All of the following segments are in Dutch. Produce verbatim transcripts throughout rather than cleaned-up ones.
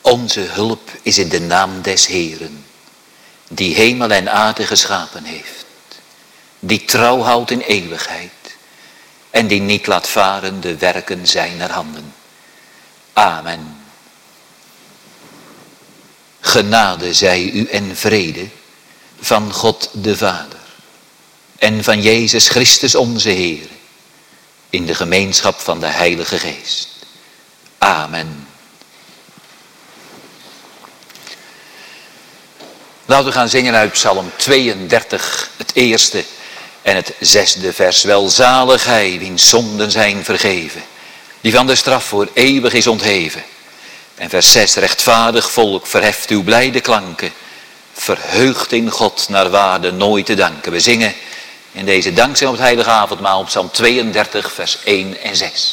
Onze hulp is in de naam des Heeren, die hemel en aarde geschapen heeft, die trouw houdt in eeuwigheid en die niet laat varen de werken zijner handen. Amen. Genade zij u en vrede van God de Vader en van Jezus Christus onze Heer, in de gemeenschap van de Heilige Geest. Amen. Laten we gaan zingen uit Psalm tweeëndertig, het eerste en het zesde vers. Welzalig hij, wiens zonden zijn vergeven, die van de straf voor eeuwig is ontheven. En vers zes, rechtvaardig volk, verheft uw blijde klanken, verheugd in God naar waarde nooit te danken. We zingen in deze dankzij op het heilige avondmaal op Psalm tweeëndertig, vers één en zes.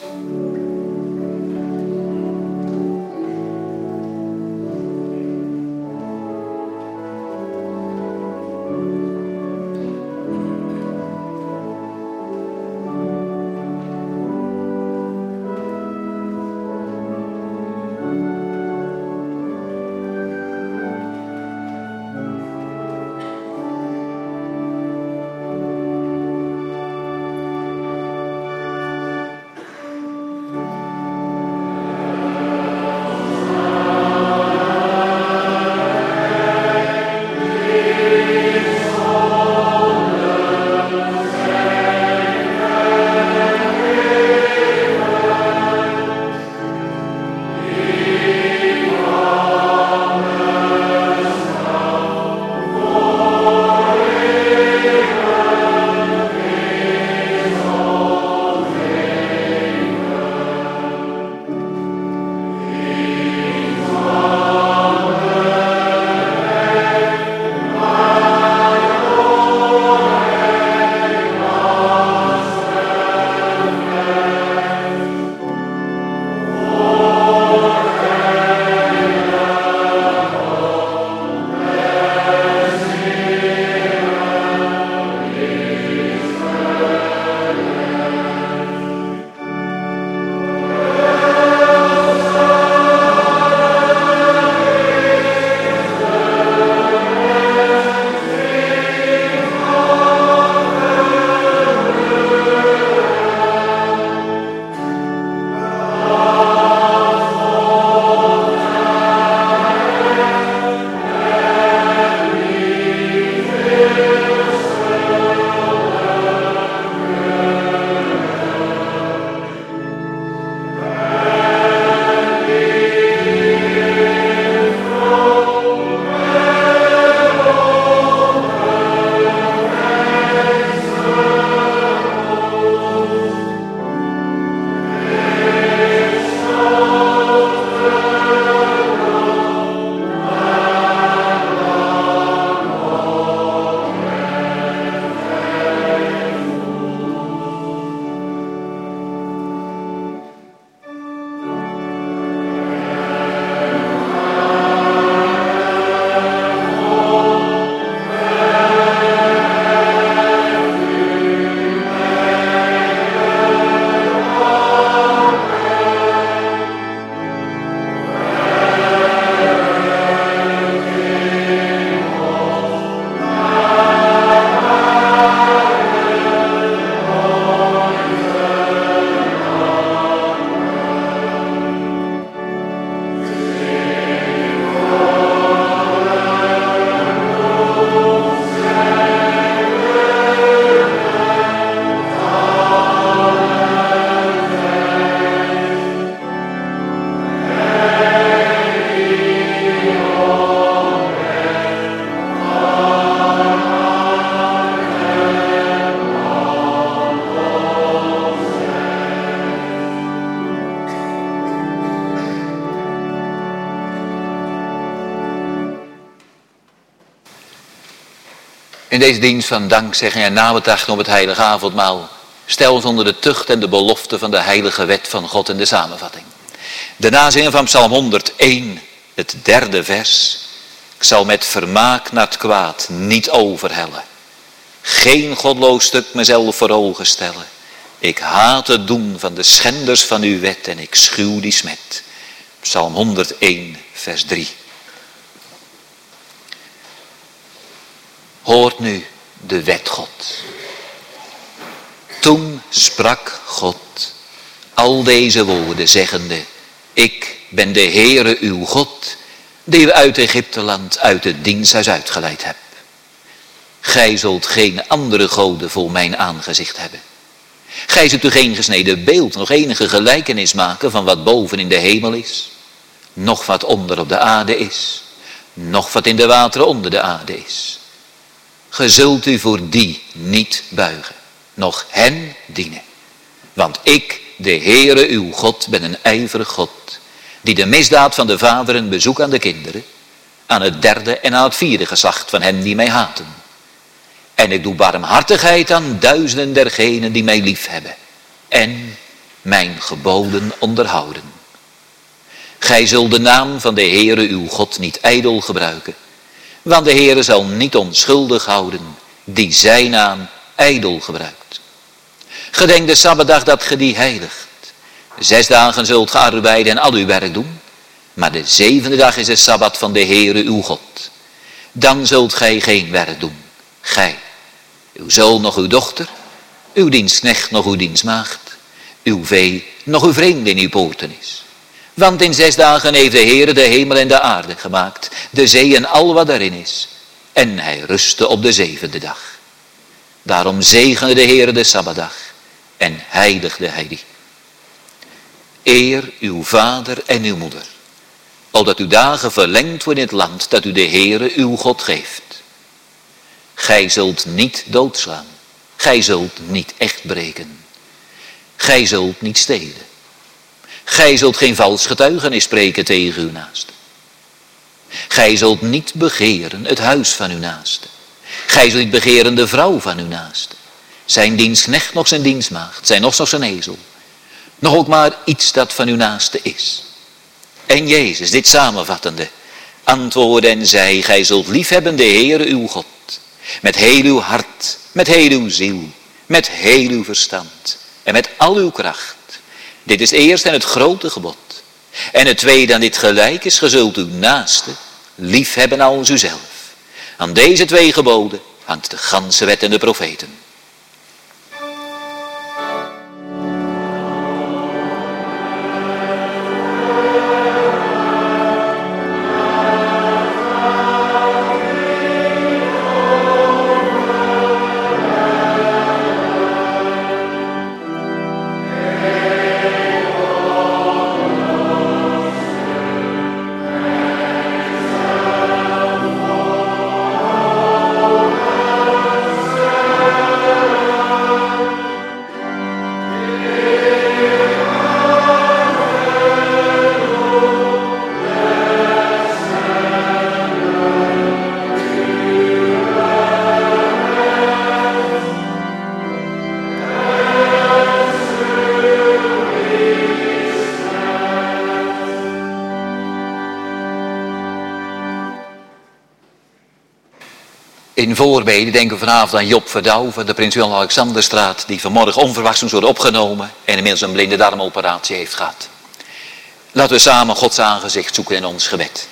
In deze dienst van dankzegging en nabetrachting op het heilige avondmaal, stel ons onder de tucht en de belofte van de heilige wet van God en de samenvatting. De nazingen van Psalm honderdéén, het derde vers. Ik zal met vermaak naar het kwaad niet overhellen. Geen godloos stuk mezelf voor ogen stellen. Ik haat het doen van de schenders van uw wet en ik schuw die smet. Psalm honderdéén, vers drie. Hoort nu de wet God. Toen sprak God al deze woorden zeggende, ik ben de Heere uw God, die u uit Egypteland, uit het diensthuis uitgeleid hebt. Gij zult geen andere goden voor mijn aangezicht hebben. Gij zult u geen gesneden beeld, nog enige gelijkenis maken van wat boven in de hemel is, nog wat onder op de aarde is, nog wat in de wateren onder de aarde is. Ge zult u voor die niet buigen, nog hen dienen. Want ik, de Heere uw God, ben een ijverig God, die de misdaad van de vaderen bezoekt aan de kinderen, aan het derde en aan het vierde geslacht van hen die mij haten. En ik doe barmhartigheid aan duizenden dergenen die mij lief hebben en mijn geboden onderhouden. Gij zult de naam van de Heere uw God niet ijdel gebruiken, want de Heere zal niet onschuldig houden die zijn naam ijdel gebruikt. Gedenk de Sabbatdag dat ge die heiligt. Zes dagen zult ge arbeiden en al uw werk doen, maar de zevende dag is de Sabbat van de Heere uw God. Dan zult gij geen werk doen, gij, uw zoon nog uw dochter, uw dienstknecht nog uw dienstmaagd, uw vee nog uw vreemde in uw poorten is. Want in zes dagen heeft de Heere de hemel en de aarde gemaakt, de zee en al wat daarin is. En hij rustte op de zevende dag. Daarom zegende de Heere de Sabbatdag en heiligde hij die. Eer uw vader en uw moeder, opdat uw dagen verlengd worden in het land dat u de Heere uw God geeft. Gij zult niet doodslaan, gij zult niet echt breken, gij zult niet stelen. Gij zult geen vals getuigenis spreken tegen uw naaste. Gij zult niet begeren het huis van uw naaste. Gij zult niet begeren de vrouw van uw naaste. Zijn dienstknecht nog zijn dienstmaagd, zijn nog zijn ezel. Nog ook maar iets dat van uw naaste is. En Jezus, dit samenvattende, antwoordde en zei, gij zult liefhebben de Heere uw God. Met heel uw hart, met heel uw ziel, met heel uw verstand en met al uw kracht. Dit is eerst en het grote gebod. En het tweede aan dit gelijk is, ge zult uw naaste liefhebben als uzelf. Aan deze twee geboden hangt de ganse wet en de profeten. In voorbeden denken we vanavond aan Job Verdouw van de Prins Willem-Alexanderstraat, die vanmorgen onverwachts moest worden opgenomen en inmiddels een blinde darmoperatie heeft gehad. Laten we samen Gods aangezicht zoeken in ons gebed.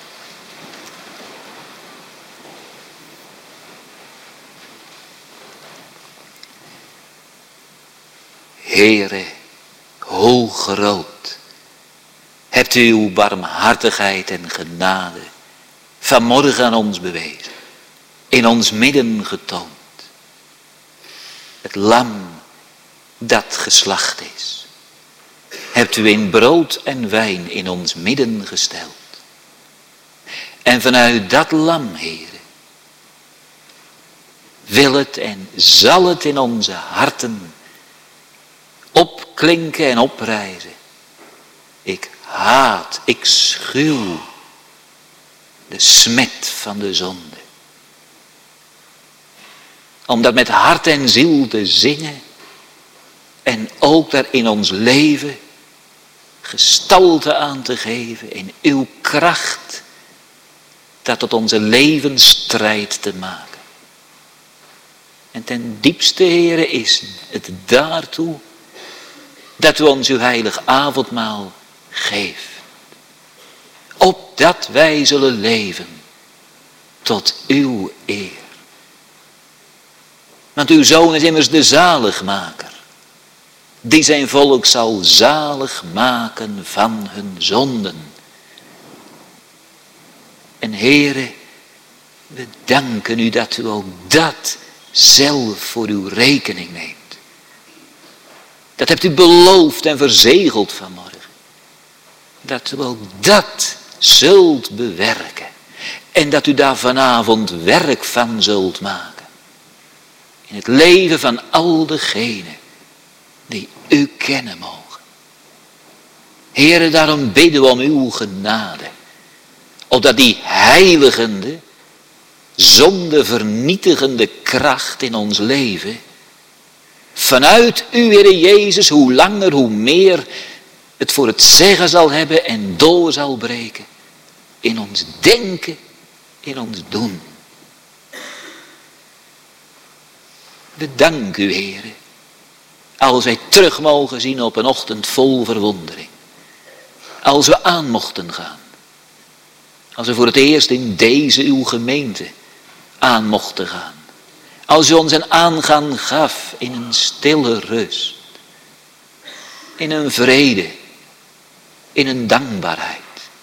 Heere, hoe groot hebt u uw barmhartigheid en genade vanmorgen aan ons bewezen. In ons midden getoond. Het lam dat geslacht is. Hebt u in brood en wijn in ons midden gesteld. En vanuit dat lam, Heere, wil het en zal het in onze harten opklinken en oprijzen. Ik haat, ik schuw de smet van de zonde. Om dat met hart en ziel te zingen. En ook daar in ons leven gestalte aan te geven. In uw kracht. Dat tot onze levensstrijd te maken. En ten diepste, Heere, is het daartoe. Dat u ons uw heilig avondmaal geeft. opdat wij zullen leven tot uw eer. Want uw Zoon is immers de zaligmaker, die zijn volk zal zalig maken van hun zonden. En Heere, we danken u dat u ook dat zelf voor uw rekening neemt. Dat hebt u beloofd en verzegeld vanmorgen. Dat u ook dat zult bewerken. En dat u daar vanavond werk van zult maken. In het leven van al degenen die u kennen mogen. Heere, daarom bidden we om uw genade. Opdat die heiligende, zondevernietigende kracht in ons leven, vanuit u, Heere Jezus, hoe langer, hoe meer het voor het zeggen zal hebben en door zal breken. In ons denken, in ons doen. We danken u, Heere, als wij terug mogen zien op een ochtend vol verwondering. Als we aan mochten gaan. Als we voor het eerst in deze uw gemeente aan mochten gaan. Als u ons een aangaan gaf in een stille rust. In een vrede. In een dankbaarheid.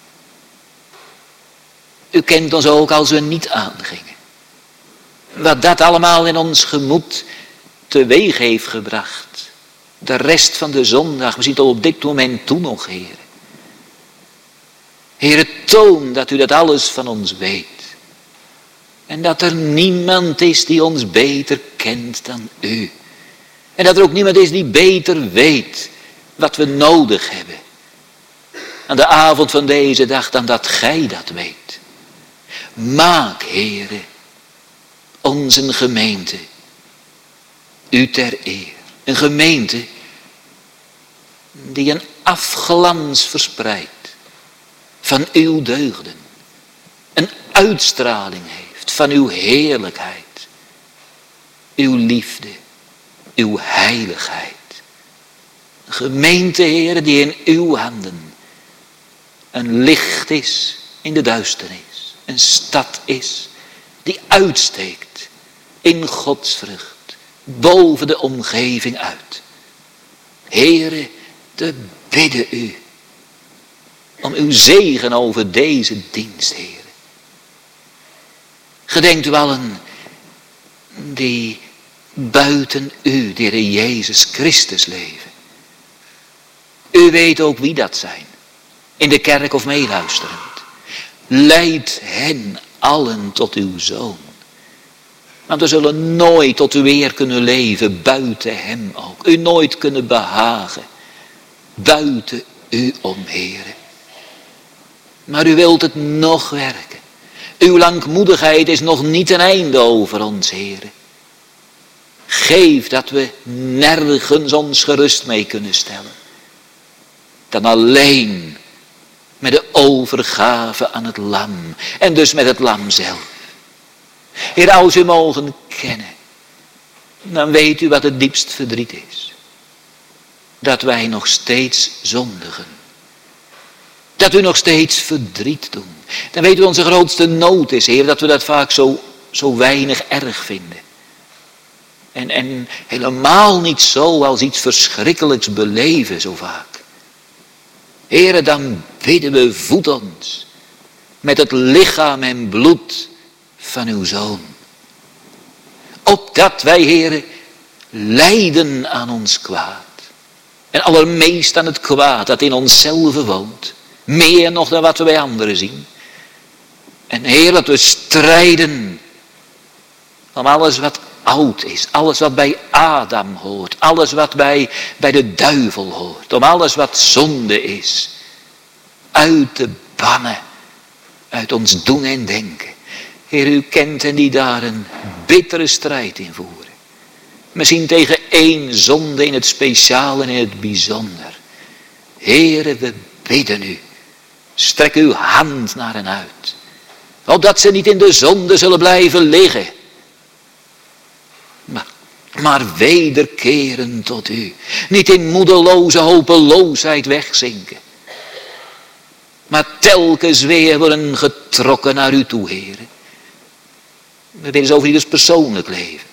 U kent ons ook als we niet aangingen. Wat dat allemaal in ons gemoed teweeg heeft gebracht. De rest van de zondag, we zien het al op dit moment toe nog, Heer. Heere, toon dat u dat alles van ons weet. En dat er niemand is die ons beter kent dan u. En dat er ook niemand is die beter weet wat we nodig hebben. Aan de avond van deze dag dan dat gij dat weet. Maak, Heere, onze gemeente u ter eer. Een gemeente die een afglans verspreidt van uw deugden. Een uitstraling heeft van uw heerlijkheid. Uw liefde. Uw heiligheid. Een gemeente, Heere, die in uw handen een licht is in de duisternis. Een stad is die uitsteekt in godsvrucht boven de omgeving uit. Heere, te bidden u om uw zegen over deze dienst, Heere. Gedenkt u allen die buiten u, de Heer Jezus Christus, leven. U weet ook wie dat zijn, in de kerk of meeluisterend. Leid hen allen tot uw Zoon. Want we zullen nooit tot uw eer kunnen leven, buiten hem ook. U nooit kunnen behagen, buiten u om, Heere. Maar u wilt het nog werken. Uw langmoedigheid is nog niet een einde over ons, Heere. Geef dat we nergens ons gerust mee kunnen stellen. Dan alleen met de overgave aan het lam. En dus met het lam zelf. Heer, als u mogen kennen, dan weet u wat het diepst verdriet is. Dat wij nog steeds zondigen. Dat u nog steeds verdriet doen. Dan weet u onze grootste nood is, Heer, dat we dat vaak zo, zo weinig erg vinden. En, en helemaal niet zo als iets verschrikkelijks beleven zo vaak. Heere, dan bidden we, voed ons met het lichaam en bloed van uw Zoon. Opdat wij, Heere, lijden aan ons kwaad. En allermeest aan het kwaad dat in onszelf woont. Meer nog dan wat we bij anderen zien. En Heer, dat we strijden om alles wat oud is. Alles wat bij Adam hoort. Alles wat bij, bij de duivel hoort. Om alles wat zonde is. Uit te bannen. Uit ons doen en denken. Heer, u kent hen die daar een bittere strijd in voeren. Misschien tegen één zonde in het speciaal en in het bijzonder. Heere, we bidden u. Strek uw hand naar hen uit. Opdat ze niet in de zonde zullen blijven liggen. Maar, maar wederkeren tot u. Niet in moedeloze hopeloosheid wegzinken. Maar telkens weer worden getrokken naar u toe, heren. We bidden zo voor ieders persoonlijk leven.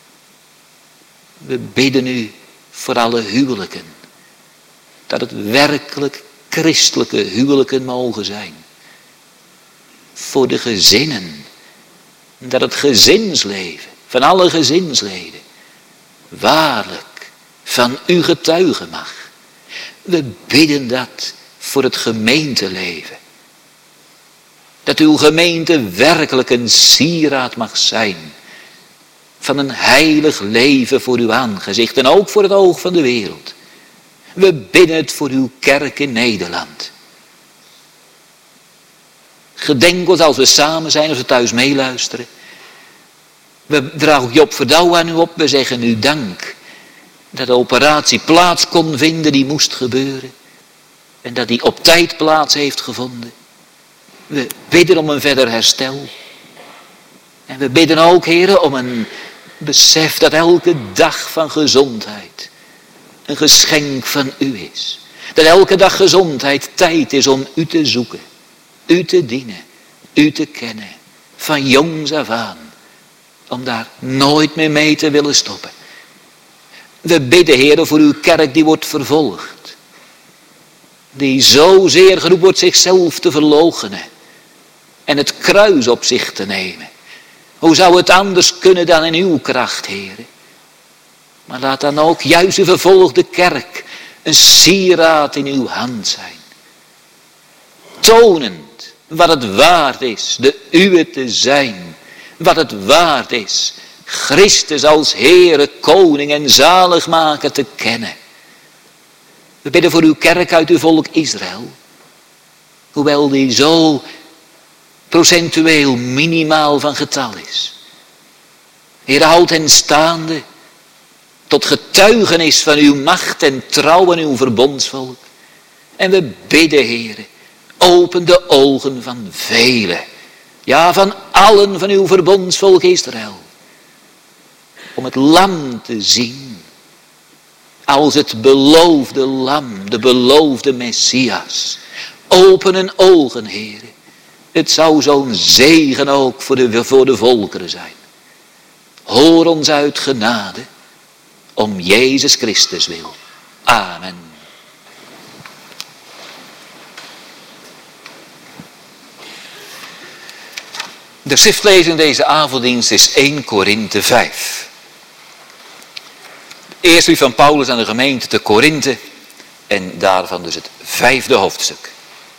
We bidden u voor alle huwelijken. Dat het werkelijk christelijke huwelijken mogen zijn. Voor de gezinnen. Dat het gezinsleven van alle gezinsleden waarlijk van u getuigen mag. We bidden dat voor het gemeenteleven. Dat uw gemeente werkelijk een sieraad mag zijn van een heilig leven voor uw aangezicht en ook voor het oog van de wereld. We bidden het voor uw kerk in Nederland. Gedenk ons als we samen zijn, als we thuis meeluisteren. We dragen ook Job Verdouw aan u op, we zeggen u dank dat de operatie plaats kon vinden die moest gebeuren. En dat die op tijd plaats heeft gevonden. We bidden om een verder herstel. En we bidden ook, heren, om een besef dat elke dag van gezondheid een geschenk van u is. Dat elke dag gezondheid tijd is om u te zoeken. U te dienen. U te kennen. Van jongs af aan. Om daar nooit meer mee te willen stoppen. We bidden, heren, voor uw kerk die wordt vervolgd. Die zozeer geroepen wordt zichzelf te verloochenen. En het kruis op zich te nemen. Hoe zou het anders kunnen dan in uw kracht, heren? Maar laat dan ook juist uw vervolgde kerk een sieraad in uw hand zijn. Tonend wat het waard is de uwe te zijn. Wat het waard is Christus als Heere, Koning en Zaligmaker te kennen. We bidden voor uw kerk uit uw volk Israël. Hoewel die zo procentueel minimaal van getal is. Heer, houd hen staande tot getuigenis van uw macht en trouw en uw verbondsvolk. En we bidden, Heer, open de ogen van velen. Ja, van allen van uw verbondsvolk Israël. Om het lam te zien. Als het beloofde lam, de beloofde Messias. Open hun ogen, Heer. Het zou zo'n zegen ook voor de, voor de volkeren zijn. Hoor ons uit genade. Om Jezus Christus wil. Amen. De schriftlezing deze avonddienst is Eerste Korinthe vijf. Eerst brief van Paulus aan de gemeente te Korinthe. En daarvan dus het vijfde hoofdstuk.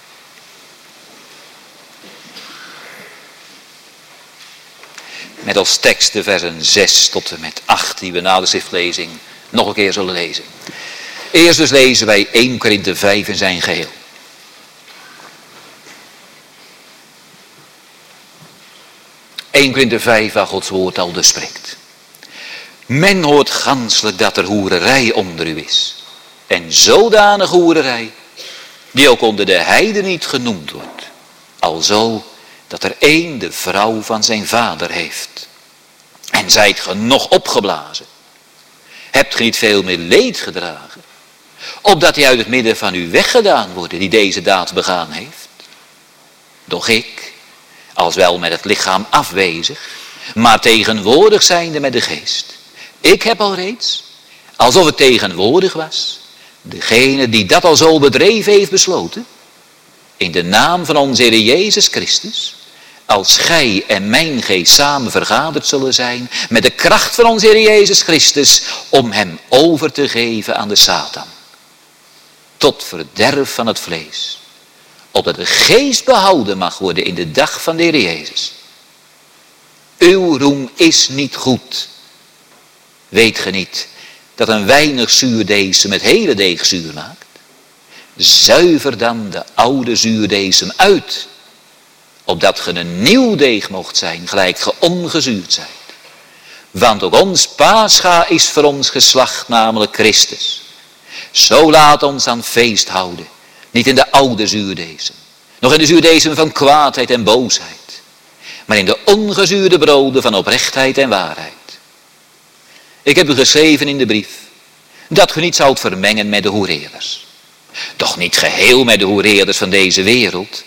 Met als tekst de versen zes tot en met acht die we na de schriftlezing nog een keer zullen lezen. Eerst dus lezen wij Eerste Korinthe vijf in zijn geheel. Eerste Korinthe vijf waar Gods woord al dus spreekt. Men hoort ganselijk dat er hoererij onder u is. En zodanige hoererij die ook onder de heiden niet genoemd wordt. Alzo dat er één de vrouw van zijn vader heeft. En zijt ge nog opgeblazen. Hebt ge niet veel meer leed gedragen. Opdat hij uit het midden van u weggedaan wordt die deze daad begaan heeft. Doch ik, als wel met het lichaam afwezig, maar tegenwoordig zijnde met de geest. Ik heb al reeds, alsof ik tegenwoordig was, degene die dat al zo bedreven heeft besloten, in de naam van onze Heer Jezus Christus, als gij en mijn geest samen vergaderd zullen zijn, met de kracht van onze Heer Jezus Christus, om hem over te geven aan de Satan. Tot verderf van het vlees. Opdat de geest behouden mag worden in de dag van de Heer Jezus. Uw roem is niet goed. Weet ge niet dat een weinig zuurdeesem met hele deeg zuur maakt? Zuiver dan de oude zuurdeesem uit. Opdat ge een nieuw deeg mocht zijn, gelijk ge ongezuurd zijt. Want ook ons Pascha is voor ons geslacht, namelijk Christus. Zo laat ons aan feest houden. Niet in de oude zuurdeesem. Nog in de zuurdeesem van kwaadheid en boosheid. Maar in de ongezuurde broden van oprechtheid en waarheid. Ik heb u geschreven in de brief. Dat ge niet zoudt vermengen met de hoereerders. Doch niet geheel met de hoereerders van deze wereld.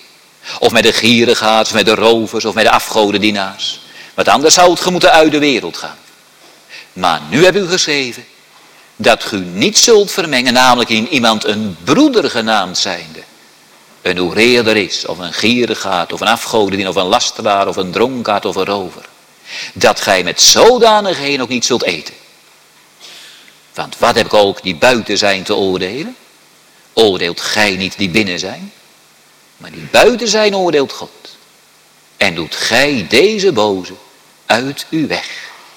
Of met de gierigaards, of met de rovers, of met de afgodendienaars. Want anders zou het ge moeten uit de wereld gaan. Maar nu heb u geschreven dat u niet zult vermengen, namelijk in iemand een broeder genaamd zijnde. Een oereerder is, of een gierigaard, of een afgodendienaar, of een lasteraar, of een dronkaard, of een rover. Dat gij met zodanigheden ook niet zult eten. Want wat heb ik ook die buiten zijn te oordelen? Oordeelt gij niet die binnen zijn? Maar die buiten zijn oordeelt God. En doet gij deze boze uit uw weg.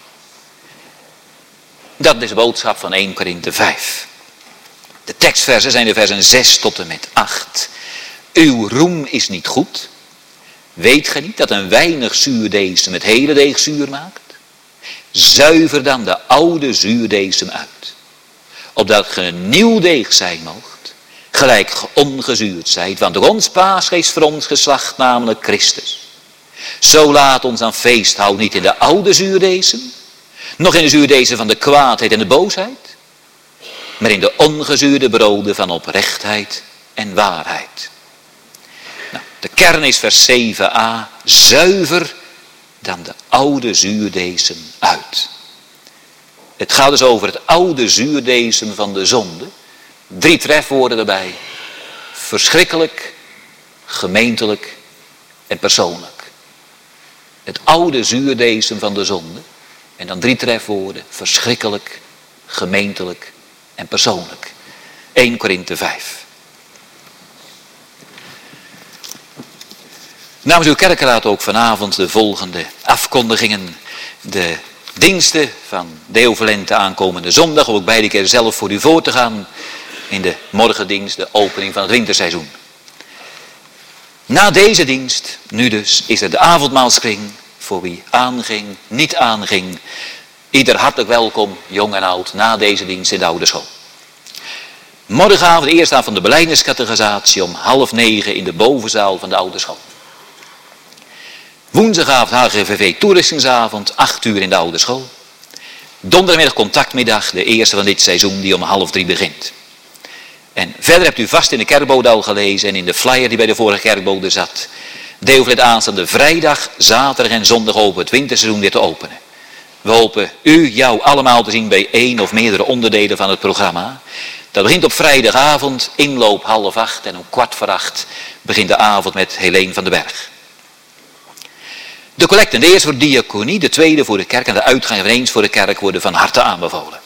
Dat is de boodschap van eerste Korinthe vijf. De tekstversen zijn de versen zes tot en met acht. Uw roem is niet goed. Weet ge niet dat een weinig zuurdeesem het hele deeg zuur maakt? Zuiver dan de oude zuurdeesem uit. Opdat ge een nieuw deeg zijn moogt. Gelijk ge ongezuurd zijt. Want door ons paas is voor ons geslacht, namelijk Christus. Zo laat ons aan feest houden, niet in de oude zuurdeesem. Nog in de zuurdeesem van de kwaadheid en de boosheid. Maar in de ongezuurde broden van oprechtheid en waarheid. Nou, de kern is vers zeven a. Zuiver dan de oude zuurdeesem uit. Het gaat dus over het oude zuurdeesem van de zonde. Drie trefwoorden erbij. Verschrikkelijk, gemeentelijk en persoonlijk. Het oude zuurdeesem van de zonde. En dan drie trefwoorden. Verschrikkelijk, gemeentelijk en persoonlijk. eerste Korinthe vijf. Namens uw kerkraad ook vanavond de volgende afkondigingen. De diensten van Deo Volente aankomende zondag. Om ook beide keer zelf voor u voor te gaan. In de morgendienst, de opening van het winterseizoen. Na deze dienst, nu dus, is er de avondmaalskring. Voor wie aanging, niet aanging. Ieder hartelijk welkom, jong en oud, na deze dienst in de oude school. Morgenavond de eerste avond van de belijdeniscatechisatie om half negen in de bovenzaal van de oude school. Woensdagavond H G V V toeristingsavond, acht uur in de oude school. Donderdagmiddag contactmiddag, de eerste van dit seizoen die om half drie begint. En verder hebt u vast in de kerkbode al gelezen en in de flyer die bij de vorige kerkbode zat. Deo Volente aanstaande vrijdag, zaterdag en zondag open het winterseizoen weer te openen. We hopen u, jou allemaal te zien bij één of meerdere onderdelen van het programma. Dat begint op vrijdagavond, inloop half acht en om kwart voor acht begint de avond met Helene van den Berg. De collecten, de eerste voor diaconie, de tweede voor de kerk en de uitgang eveneens voor de kerk worden van harte aanbevolen.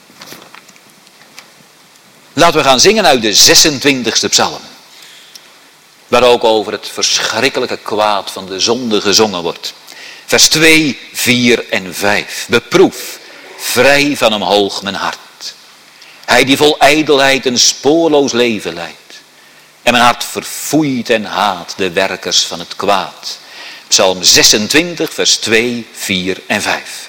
Laten we gaan zingen uit de zesentwintigste psalm. Waar ook over het verschrikkelijke kwaad van de zonde gezongen wordt. Vers twee, vier en vijf. Beproef, vrij van omhoog mijn hart. Hij die vol ijdelheid een spoorloos leven leidt. En mijn hart verfoeit en haat de werkers van het kwaad. Psalm zesentwintig, vers twee, vier en vijf.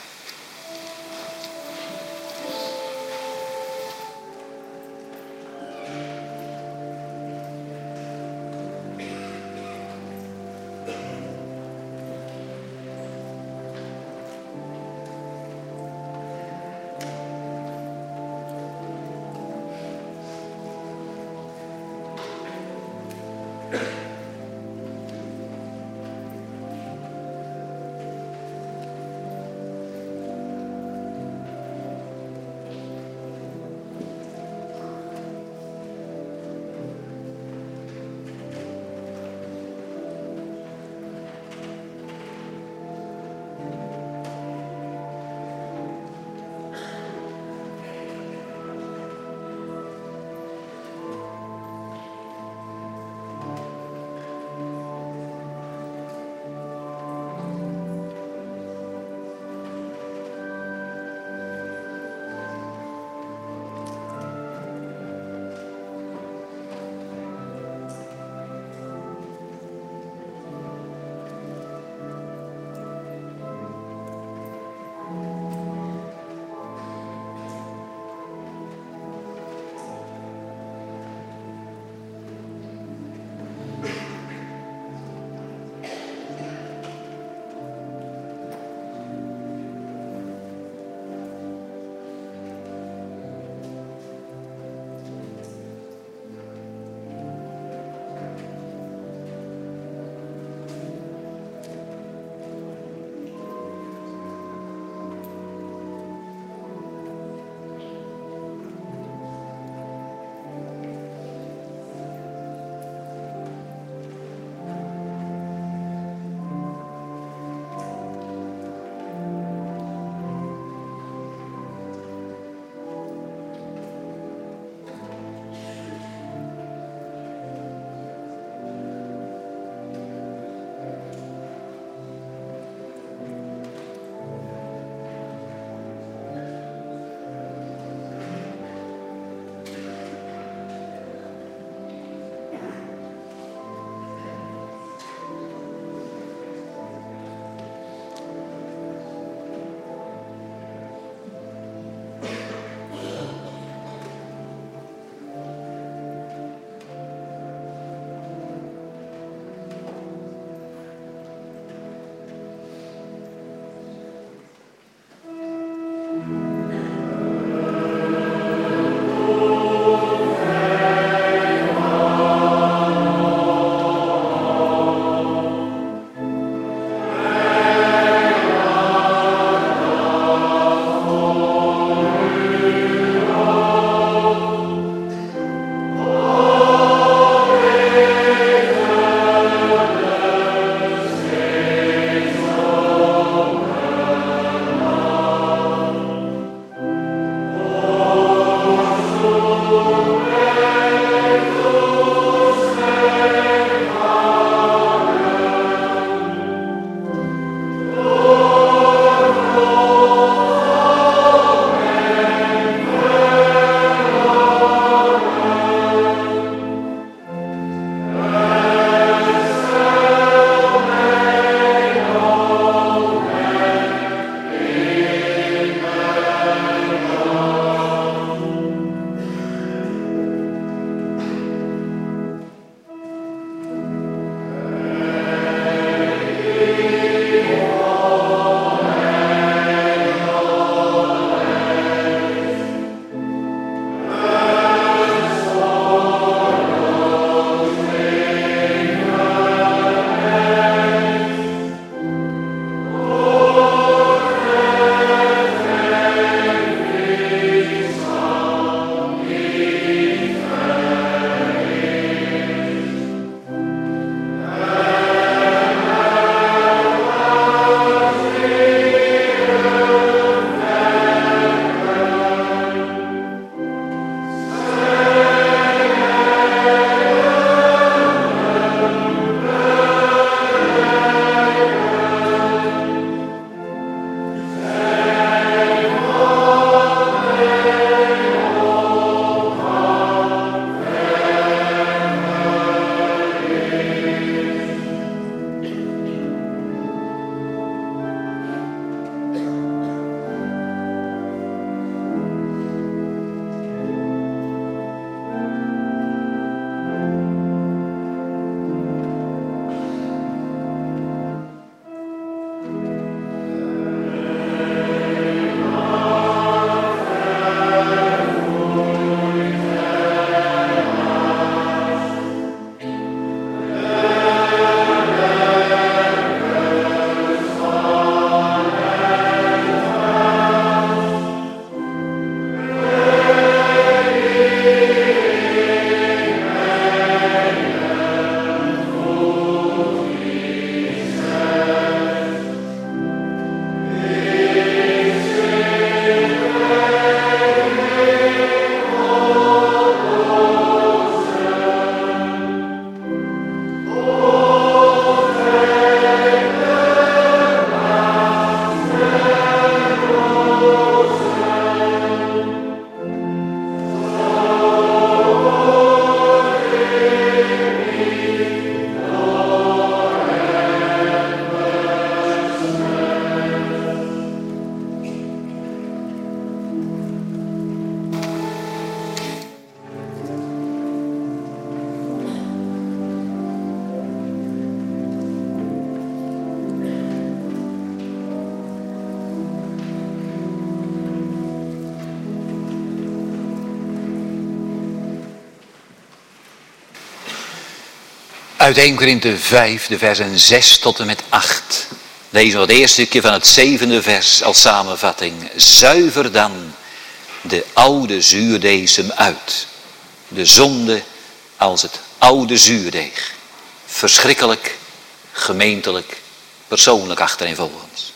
Uit eerste Korinthe vijf, de versen zes tot en met acht. Lezen we het eerste stukje van het zevende vers als samenvatting. Zuiver dan de oude zuurdesem uit. De zonde als het oude zuurdeeg. Verschrikkelijk, gemeentelijk, persoonlijk achtereenvolgens.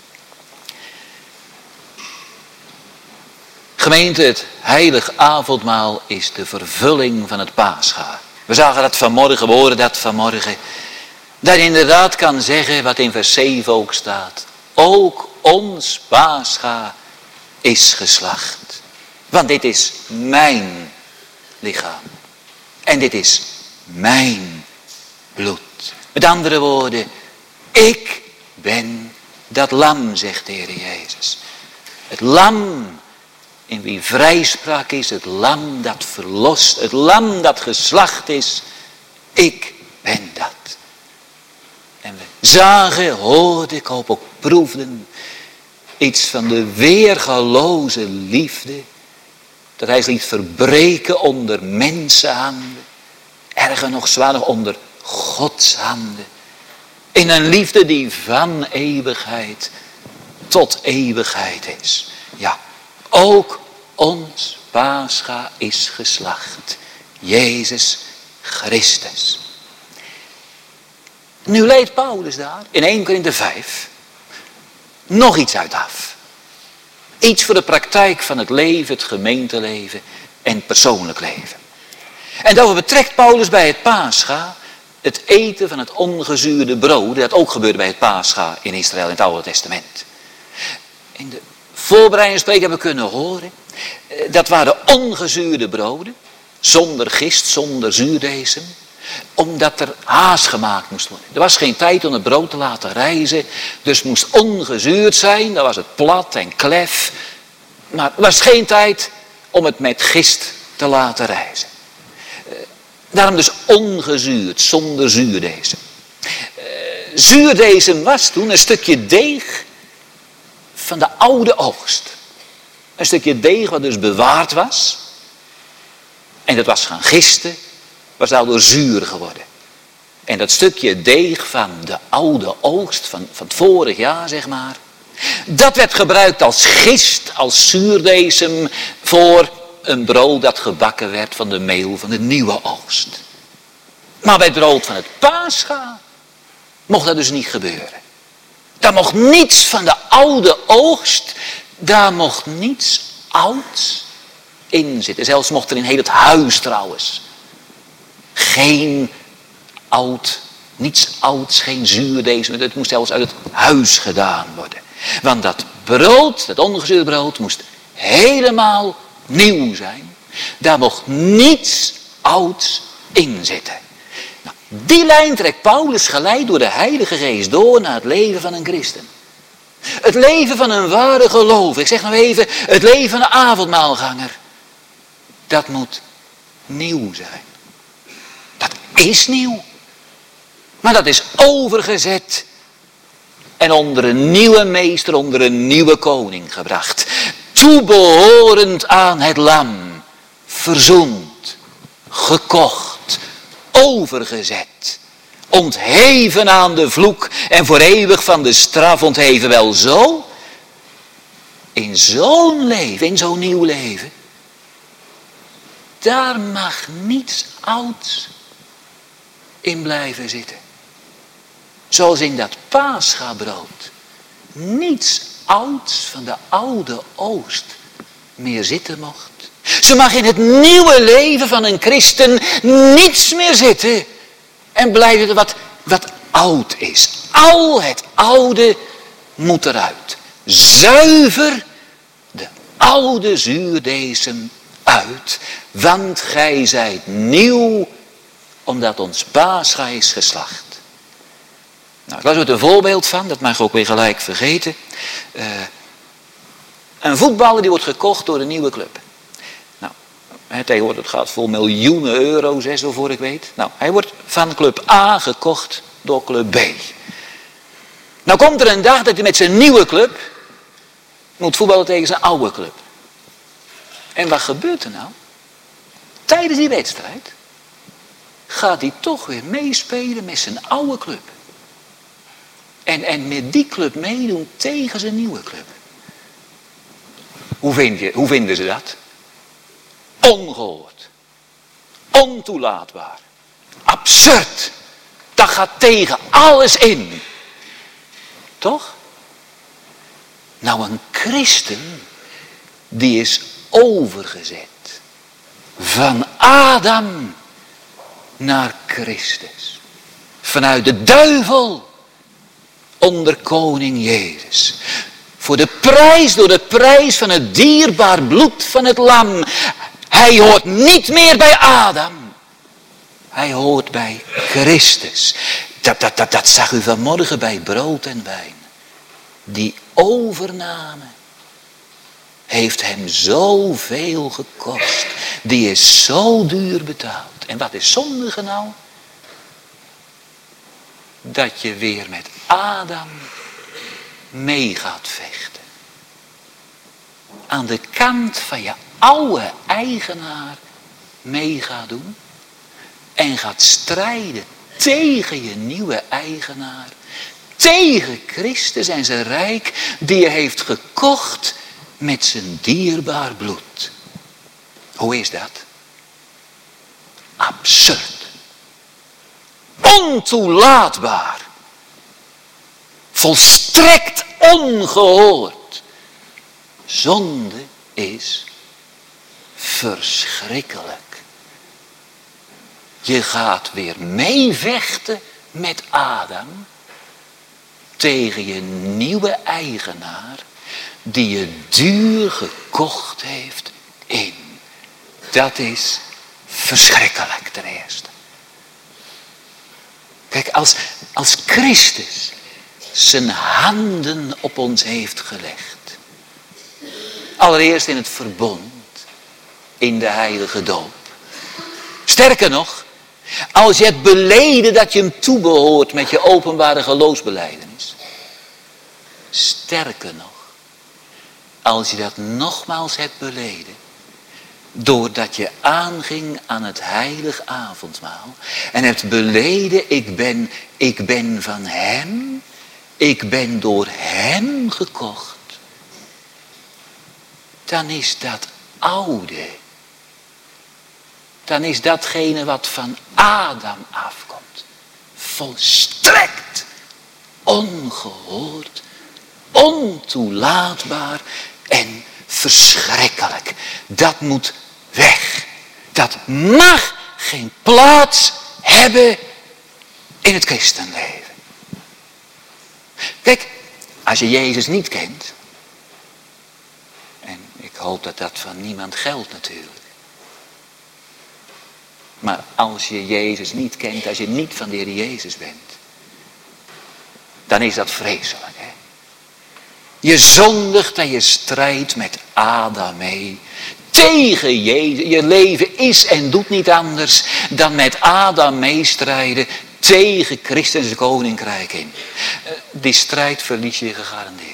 Gemeente, het heilig avondmaal is de vervulling van het Pascha. We zagen dat vanmorgen, we horen dat vanmorgen. Dat je inderdaad kan zeggen wat in vers zeven ook staat. Ook ons Pascha is geslacht. Want dit is mijn lichaam. En dit is mijn bloed. Met andere woorden, ik ben dat lam, zegt de Heer Jezus. Het lam in wie vrijspraak is, het lam dat verlost, het lam dat geslacht is. Ik ben dat. En we zagen, hoorden, ik hoop ook proefden, iets van de weergaloze liefde. Dat hij zich liet verbreken onder mensenhanden. Erger nog zwaarder onder Gods handen. In een liefde die van eeuwigheid tot eeuwigheid is. Ja, ook ons Pascha is geslacht. Jezus Christus. Nu leidt Paulus daar in eerste Korinthe vijf nog iets uit af. Iets voor de praktijk van het leven, het gemeenteleven en het persoonlijk leven. En daarover betrekt Paulus bij het Pascha het eten van het ongezuurde brood. Dat ook gebeurde bij het Pascha in Israël in het Oude Testament. In de voorbereidingspreek hebben we kunnen horen. Dat waren ongezuurde broden. Zonder gist, zonder zuurdesem. Omdat er haast gemaakt moest worden. Er was geen tijd om het brood te laten rijzen. Dus het moest ongezuurd zijn. Dan was het plat en klef. Maar er was geen tijd om het met gist te laten rijzen. Daarom dus ongezuurd, zonder zuurdesem. Zuurdesem was toen een stukje deeg van de oude oogst. Een stukje deeg wat dus bewaard was. En dat was gaan gisten. Was daardoor zuur geworden. En dat stukje deeg van de oude oogst, van, van het vorig jaar zeg maar. Dat werd gebruikt als gist, als zuurdesem voor een brood dat gebakken werd van de meel van de nieuwe oogst. Maar bij het brood van het Pascha mocht dat dus niet gebeuren. Daar mocht niets van de oude oogst, daar mocht niets ouds in zitten. Zelfs mocht er in heel het huis trouwens geen oud, niets ouds, geen zuurdesem. Het moest zelfs uit het huis gedaan worden. Want dat brood, dat ongezuurde brood, moest helemaal nieuw zijn. Daar mocht niets ouds in zitten. Nou, die lijn trekt Paulus geleid door de Heilige Geest door naar het leven van een christen. Het leven van een ware gelover. Ik zeg nou even, het leven van een avondmaalganger. Dat moet nieuw zijn. Dat is nieuw. Maar dat is overgezet. En onder een nieuwe meester, onder een nieuwe koning gebracht. Toebehorend aan het lam. Verzoend. Gekocht. Overgezet. Ontheven aan de vloek. En voor eeuwig van de straf ontheven. Wel zo. In zo'n leven, in zo'n nieuw leven. Daar mag niets ouds in blijven zitten. Zoals in dat Paschabrood niets ouds van de oude oogst meer zitten mocht. Zo mag in het nieuwe leven van een christen niets meer zitten. En blijven er wat, wat oud is. Al het oude moet eruit. Zuiver de oude zuurdesem uit. Want gij zijt nieuw, omdat ons Pascha is geslacht. Nou, daar is het een voorbeeld van, dat mag ik ook weer gelijk vergeten. Uh, een voetballer die wordt gekocht door een nieuwe club. Nou, he, tegenwoordig het gaat voor miljoenen euro's, hè, zo voor ik weet. Nou, hij wordt van club A gekocht door club B. Nou komt er een dag dat hij met zijn nieuwe club moet voetballen tegen zijn oude club. En wat gebeurt er nou? Tijdens die wedstrijd gaat hij toch weer meespelen met zijn oude club. En, en met die club meedoen tegen zijn nieuwe club. Hoe, vind je, hoe vinden ze dat? Ongehoord. Ontoelaatbaar. Absurd. Dat gaat tegen alles in. Toch? Nou, een christen, die is overgezet. Van Adam naar Christus. Vanuit de duivel onder koning Jezus. Voor de prijs, door de prijs van het dierbaar bloed van het lam. Hij hoort niet meer bij Adam. Hij hoort bij Christus. Dat, dat, dat, dat zag u vanmorgen bij brood en wijn. Die overname heeft hem zoveel gekost. Die is zo duur betaald. En wat is zondige nou? Dat je weer met Adam mee gaat vechten. Aan de kant van je oude eigenaar mee gaat doen. En gaat strijden tegen je nieuwe eigenaar. Tegen Christus en zijn rijk die je heeft gekocht met zijn dierbaar bloed. Hoe is dat? Absurd. Ontoelaatbaar. Volstrekt ongehoord. Zonde is verschrikkelijk. Je gaat weer meevechten met Adam tegen je nieuwe eigenaar die je duur gekocht heeft in. Dat is verschrikkelijk ten eerste. Kijk, als, als Christus zijn handen op ons heeft gelegd. Allereerst in het verbond, in de heilige doop. Sterker nog, als je hebt beleden dat je hem toebehoort met je openbare geloofsbelijdenis. Sterker nog, als je dat nogmaals hebt beleden, doordat je aanging aan het heilig avondmaal en hebt beleden, ik ben, ik ben van hem, ik ben door hem gekocht, dan is dat oude, dan is datgene wat van Adam afkomt, volstrekt ongehoord, ontoelaatbaar en verschrikkelijk. Dat moet weg. Dat mag geen plaats hebben in het christenleven. Kijk, als je Jezus niet kent, en ik hoop dat dat van niemand geldt natuurlijk. Maar als je Jezus niet kent, als je niet van de Heer Jezus bent, dan is dat vreselijk, hè? Je zondigt en je strijdt met Adam mee. Tegen Jezus. Je leven is en doet niet anders dan met Adam meestrijden tegen Christus en koninkrijk in. Die strijd verlies je gegarandeerd.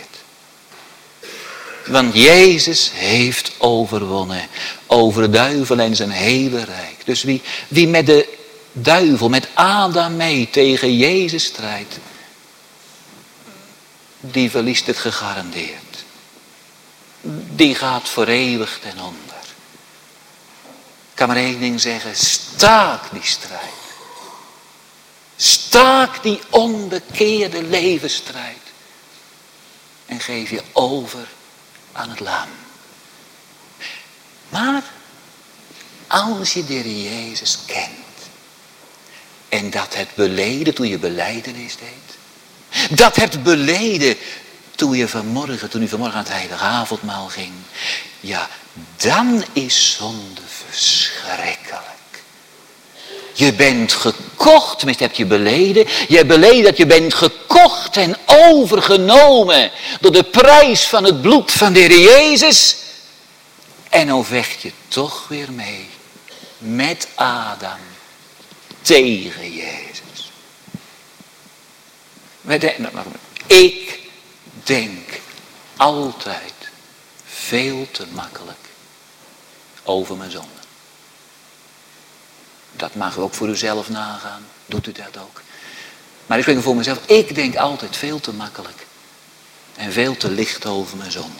Want Jezus heeft overwonnen over de duivel en zijn hele rijk. Dus wie, wie met de duivel, met Adam mee tegen Jezus strijdt, die verliest het gegarandeerd. Die gaat voor eeuwig ten onder. Ik kan maar één ding zeggen, staak die strijd. Staak die onbekeerde levensstrijd. En geef je over aan het lam. Maar als je de Heer Jezus kent en dat het beleden toen je belijdenis deed, dat het beleden toen je vanmorgen, toen u vanmorgen aan het heilige avondmaal ging, ja, dan is zonde verschrikkelijk. Je bent gekocht, tenminste heb je beleden. Je hebt beleden dat je bent gekocht en overgenomen door de prijs van het bloed van de Heer Jezus. En dan vecht je toch weer mee met Adam tegen Jezus. Ik denk altijd veel te makkelijk over mijn zonde. Dat mag u ook voor uzelf nagaan. Doet u dat ook. Maar ik spreek voor mezelf. Ik denk altijd veel te makkelijk. En veel te licht over mijn zonden.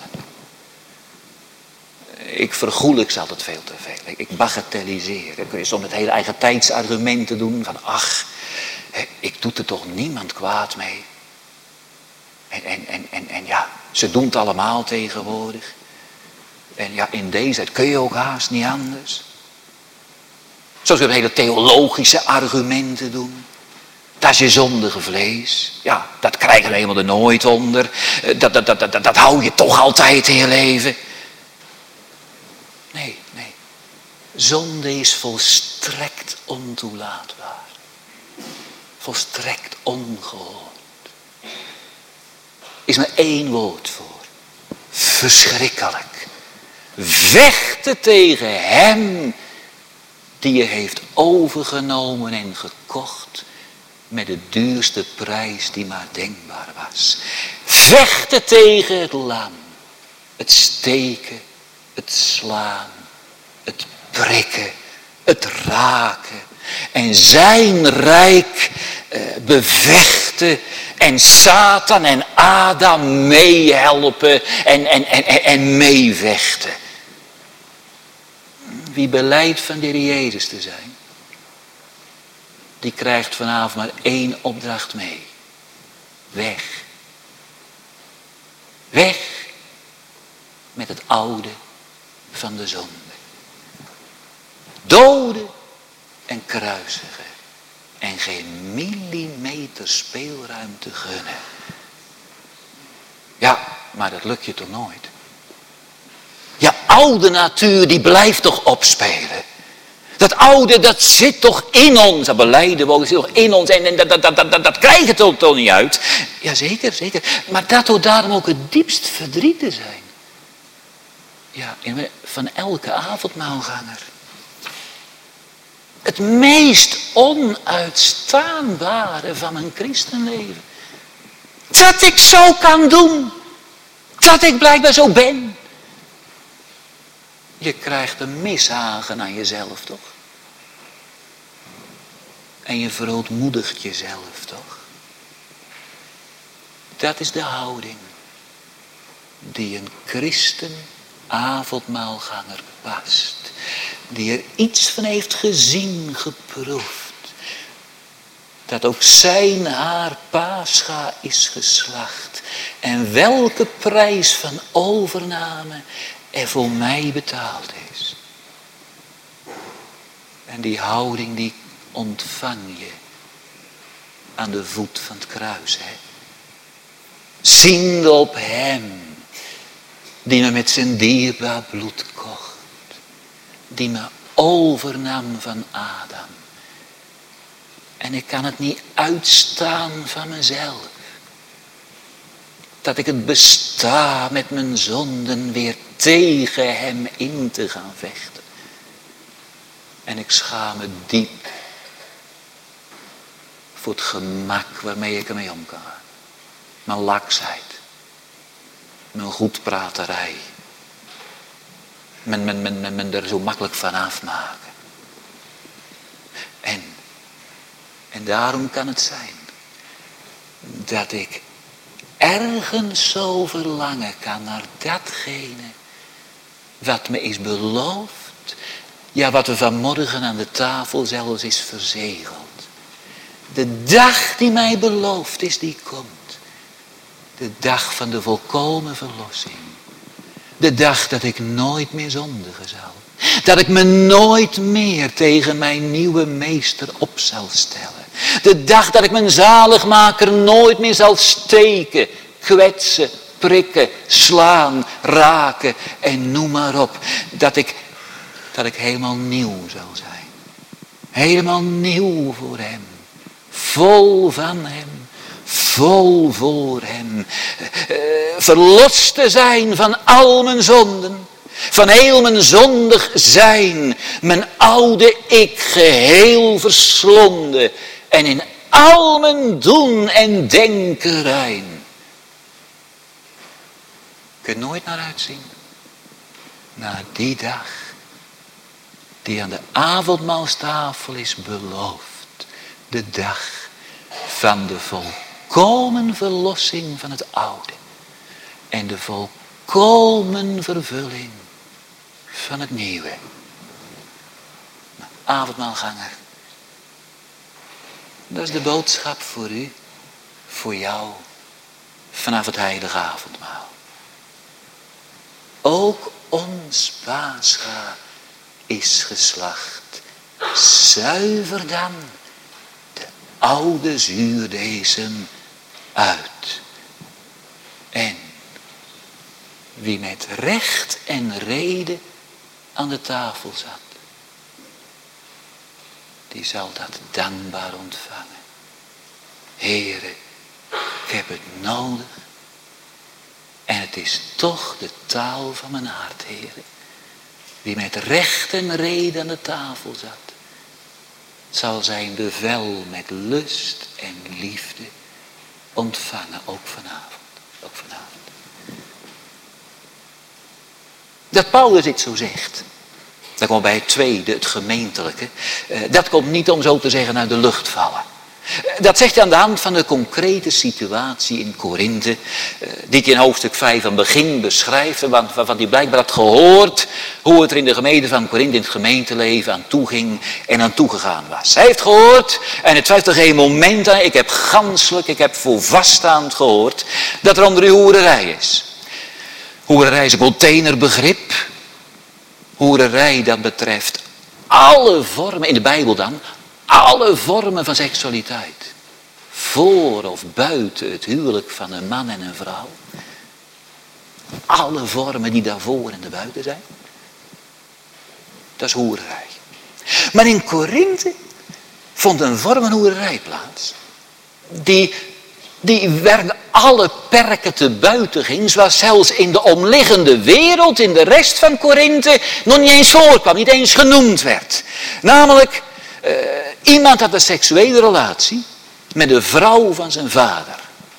Ik vergoelijk ze altijd veel te veel. Ik bagatelliseer. Dan kun je soms met hele eigen tijdsargumenten doen. Van ach, ik doe er toch niemand kwaad mee. En, en, en, en, en ja, ze doen het allemaal tegenwoordig. En ja, in deze tijd kun je ook haast niet anders. Zo kun je hele theologische argumenten doen. Dat is je zondige vlees. Ja, dat krijgen we helemaal er nooit onder. Dat, dat, dat, dat, dat hou je toch altijd in je leven. Nee, nee. Zonde is volstrekt ontoelaatbaar. Volstrekt ongehoord. Is maar één woord voor. Verschrikkelijk. Vechten tegen hem die je heeft overgenomen en gekocht met de duurste prijs die maar denkbaar was. Vechten tegen het lam. Het steken, het slaan, het prikken, het raken. En zijn rijk eh, bevechten en Satan en Adam meehelpen en, en, en, en meevechten. Wie belijdt van de Heer Jezus te zijn, die krijgt vanavond maar één opdracht mee. Weg. Weg met het oude van de zonde. Doden en kruisigen. En geen millimeter speelruimte gunnen. Ja, maar dat lukt je toch nooit. Je oude natuur die blijft toch opspelen. Dat oude dat zit toch in ons. Dat belijden we ook, dat zit toch in ons. En, en dat, dat, dat, dat, dat krijg je toch, toch niet uit. Jazeker, zeker. Maar dat hoort daarom ook het diepst verdriet te zijn. Ja, van elke avondmaalganger. Het meest onuitstaanbare van een christenleven. Dat ik zo kan doen. Dat ik blijkbaar zo ben. Je krijgt een mishagen aan jezelf, toch? En je verootmoedigt jezelf, toch? Dat is de houding die een christen avondmaalganger past. Die er iets van heeft gezien, geproefd. Dat ook zijn haar Pascha is geslacht. En welke prijs van overname er voor mij betaald is. En die houding die ontvang je aan de voet van het kruis. Hè? Ziende op hem die me met zijn dierbaar bloed kocht. Die me overnam van Adam. En ik kan het niet uitstaan van mezelf. Dat ik het besta met mijn zonden weer tegen hem in te gaan vechten. En ik schaam me diep voor het gemak waarmee ik ermee om kan gaan. Mijn laksheid. Mijn goedpraterij. Men, men, men, men, men er zo makkelijk van afmaken. En, en daarom kan het zijn dat ik ergens zo verlangen kan naar datgene wat me is beloofd. Ja, wat we vanmorgen aan de tafel zelfs is verzegeld. De dag die mij beloofd is, die komt. De dag van de volkomen verlossing. De dag dat ik nooit meer zondigen zal. Dat ik me nooit meer tegen mijn nieuwe meester op zal stellen. De dag dat ik mijn zaligmaker nooit meer zal steken, kwetsen, prikken, slaan, raken en noem maar op. Dat ik, dat ik helemaal nieuw zal zijn. Helemaal nieuw voor hem. Vol van hem. Vol voor hem. Uh, verlost te zijn van al mijn zonden. Van heel mijn zondig zijn. Mijn oude ik geheel verslonden. En in al mijn doen en denken rein. Ik kan nooit naar uitzien. Naar die dag. die aan de avondmaalstafel is beloofd. De dag van de volkomen verlossing van het oude. En de volkomen vervulling van het nieuwe. Nou, avondmaalganger. Dat is de boodschap voor u, voor jou, vanaf het heilige avondmaal. Ook ons Pascha is geslacht. Zuiver dan de oude zuurdeesem uit. En wie met recht en reden aan de tafel zat, die zal dat dankbaar ontvangen. Heere, ik heb het nodig. En het is toch de taal van mijn hart, Heere. Wie met recht en reden aan de tafel zat, zal zijn bevel met lust en liefde ontvangen, ook vanavond. Ook vanavond. Dat Paulus dit zo zegt, dan komen we bij het tweede, het gemeentelijke. Dat komt niet, om zo te zeggen, uit de lucht vallen. Dat zegt hij aan de hand van de concrete situatie in Korinthe, die hij in hoofdstuk vijf aan het begin beschrijft, waarvan hij blijkbaar had gehoord hoe het er in de gemeente van Korinthe in het gemeenteleven aan toe ging en aan toegegaan was. Hij heeft gehoord, en het twijfelt er geen moment aan, ik heb ganselijk, ik heb voor vaststaand gehoord, dat er onder u hoererij is. Hoererij is een containerbegrip. Hoererij, dat betreft alle vormen, in de Bijbel dan, alle vormen van seksualiteit. Voor of buiten het huwelijk van een man en een vrouw. Alle vormen die daarvoor en daarbuiten zijn. Dat is hoererij. Maar in Korinthe vond een vorm van hoererij plaats. Die, die werkte alle perken te buiten ging. Zoals zelfs in de omliggende wereld, in de rest van Korinthe, nog niet eens voorkwam. Niet eens genoemd werd. Namelijk, uh, iemand had een seksuele relatie met de vrouw van zijn vader.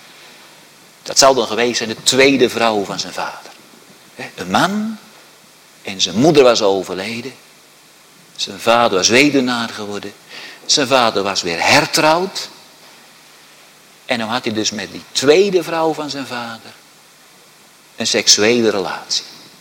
Dat zal dan geweest zijn de tweede vrouw van zijn vader. Een man en zijn moeder was overleden. Zijn vader was weduwnaar geworden. Zijn vader was weer hertrouwd. En dan had hij dus met die tweede vrouw van zijn vader een seksuele relatie.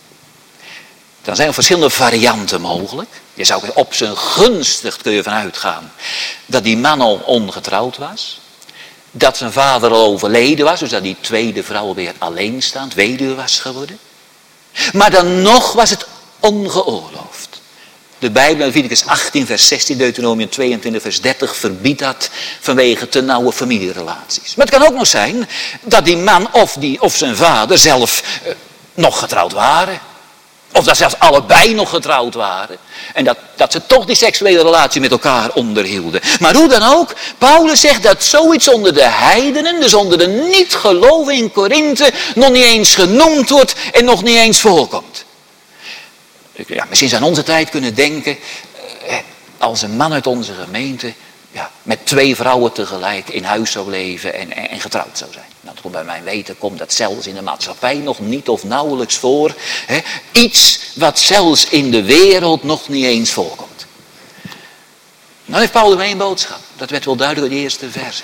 Dan zijn er verschillende varianten mogelijk. Je zou op zijn gunstig kun je van uitgaan dat die man al ongetrouwd was. Dat zijn vader al overleden was, dus dat die tweede vrouw weer alleenstaand, weduwe was geworden. Maar dan nog was het ongeoorloofd. De Bijbel in Leviticus achttien vers zestien, Deuteronomium tweeëntwintig vers dertig verbiedt dat vanwege te nauwe familierelaties. Maar het kan ook nog zijn dat die man of, die, of zijn vader zelf eh, nog getrouwd waren. Of dat zelfs allebei nog getrouwd waren. En dat, dat ze toch die seksuele relatie met elkaar onderhielden. Maar hoe dan ook, Paulus zegt dat zoiets onder de heidenen, dus onder de niet-gelovigen in Korinthe, nog niet eens genoemd wordt en nog niet eens voorkomt. Ja, misschien zou in onze tijd kunnen denken, eh, als een man uit onze gemeente ja, met twee vrouwen tegelijk in huis zou leven en, en, en getrouwd zou zijn. Nou, tot bij mijn weten komt dat zelfs in de maatschappij nog niet of nauwelijks voor. Hè? Iets wat zelfs in de wereld nog niet eens voorkomt. Dan heeft Paulus één boodschap. Dat werd wel duidelijk in de eerste verse.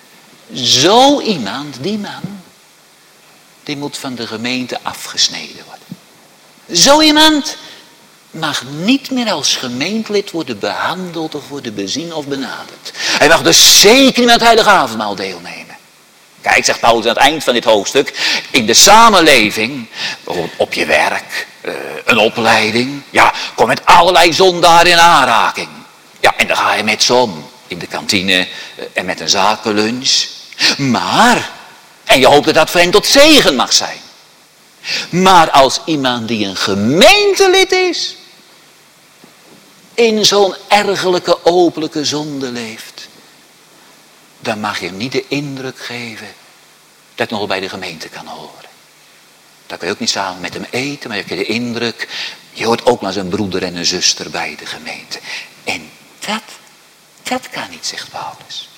Zo iemand, die man, die moet van de gemeente afgesneden worden. Zo iemand mag niet meer als gemeentelid worden behandeld of worden bezien of benaderd. Hij mag dus zeker niet aan het heilige avondmaal deelnemen. Kijk, zegt Paulus aan het eind van dit hoofdstuk, in de samenleving, bijvoorbeeld op je werk, een opleiding, ja, kom met allerlei zondaren in aanraking. Ja, en dan ga je met ze om, in de kantine en met een zakenlunch. Maar, en je hoopt dat dat voor hen tot zegen mag zijn. Maar als iemand die een gemeentelid is, in zo'n ergerlijke, openlijke zonde leeft, dan mag je hem niet de indruk geven dat hij nog bij de gemeente kan horen. Dan kun je ook niet samen met hem eten, maar je hebt de indruk, je hoort ook maar zijn broeder en een zuster bij de gemeente. En dat, dat kan niet, zegt Paulus.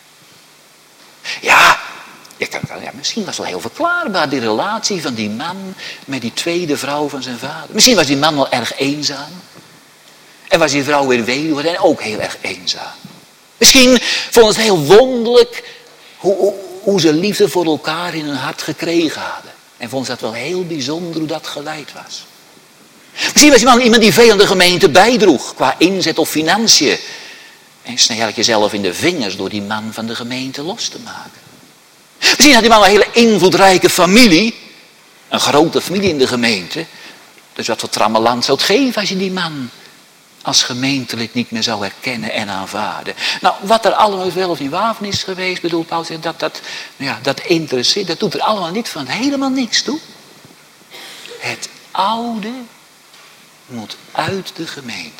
Ja, je kan, ja, misschien was wel heel verklaarbaar die relatie van die man met die tweede vrouw van zijn vader. Misschien was die man wel erg eenzaam. En was die vrouw weer weduwe en ook heel erg eenzaam. Misschien vonden ze het heel wonderlijk hoe, hoe, hoe ze liefde voor elkaar in hun hart gekregen hadden. En vonden ze dat wel heel bijzonder hoe dat geleid was. Misschien was iemand, iemand die veel aan de gemeente bijdroeg qua inzet of financiën. En snij je jezelf in de vingers door die man van de gemeente los te maken. Misschien had die man een hele invloedrijke familie. Een grote familie in de gemeente. Dus wat voor trammeland zou het geven als je die man als gemeentelid niet meer zou herkennen en aanvaarden. Nou, wat er allemaal wel of niet waar van is geweest, bedoelt Paulus, dat, dat, ja, dat interesseert, dat doet er allemaal niet van, helemaal niks toe. Het oude moet uit de gemeente.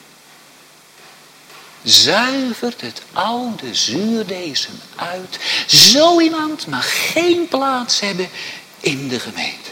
Zuivert het oude zuurdesem uit. Zo iemand mag geen plaats hebben in de gemeente.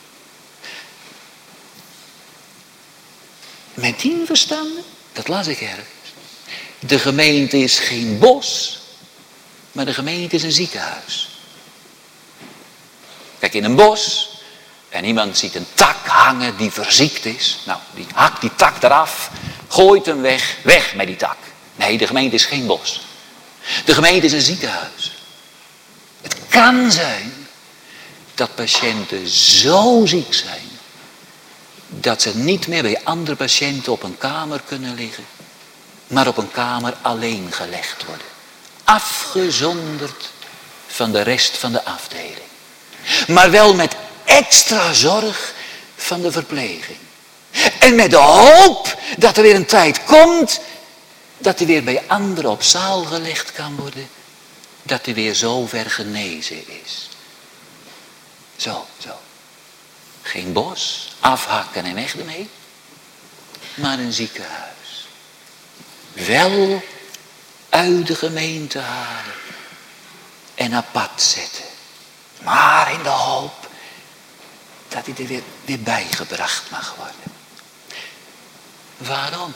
Met die verstande, dat las ik ergens. De gemeente is geen bos, maar de gemeente is een ziekenhuis. Kijk, in een bos en iemand ziet een tak hangen die verziekt is. Nou, die hakt die tak eraf, gooit hem weg, weg met die tak. Nee, de gemeente is geen bos. De gemeente is een ziekenhuis. Het kan zijn dat patiënten zo ziek zijn dat ze niet meer bij andere patiënten op een kamer kunnen liggen, maar op een kamer alleen gelegd worden. Afgezonderd van de rest van de afdeling. Maar wel met extra zorg van de verpleging. En met de hoop dat er weer een tijd komt dat hij weer bij anderen op zaal gelegd kan worden, dat hij weer zo ver genezen is. Zo, zo. Geen bos, afhakken en weg ermee, maar een ziekenhuis. Wel uit de gemeente halen en apart zetten. Maar in de hoop dat hij er weer, weer bijgebracht mag worden. Waarom?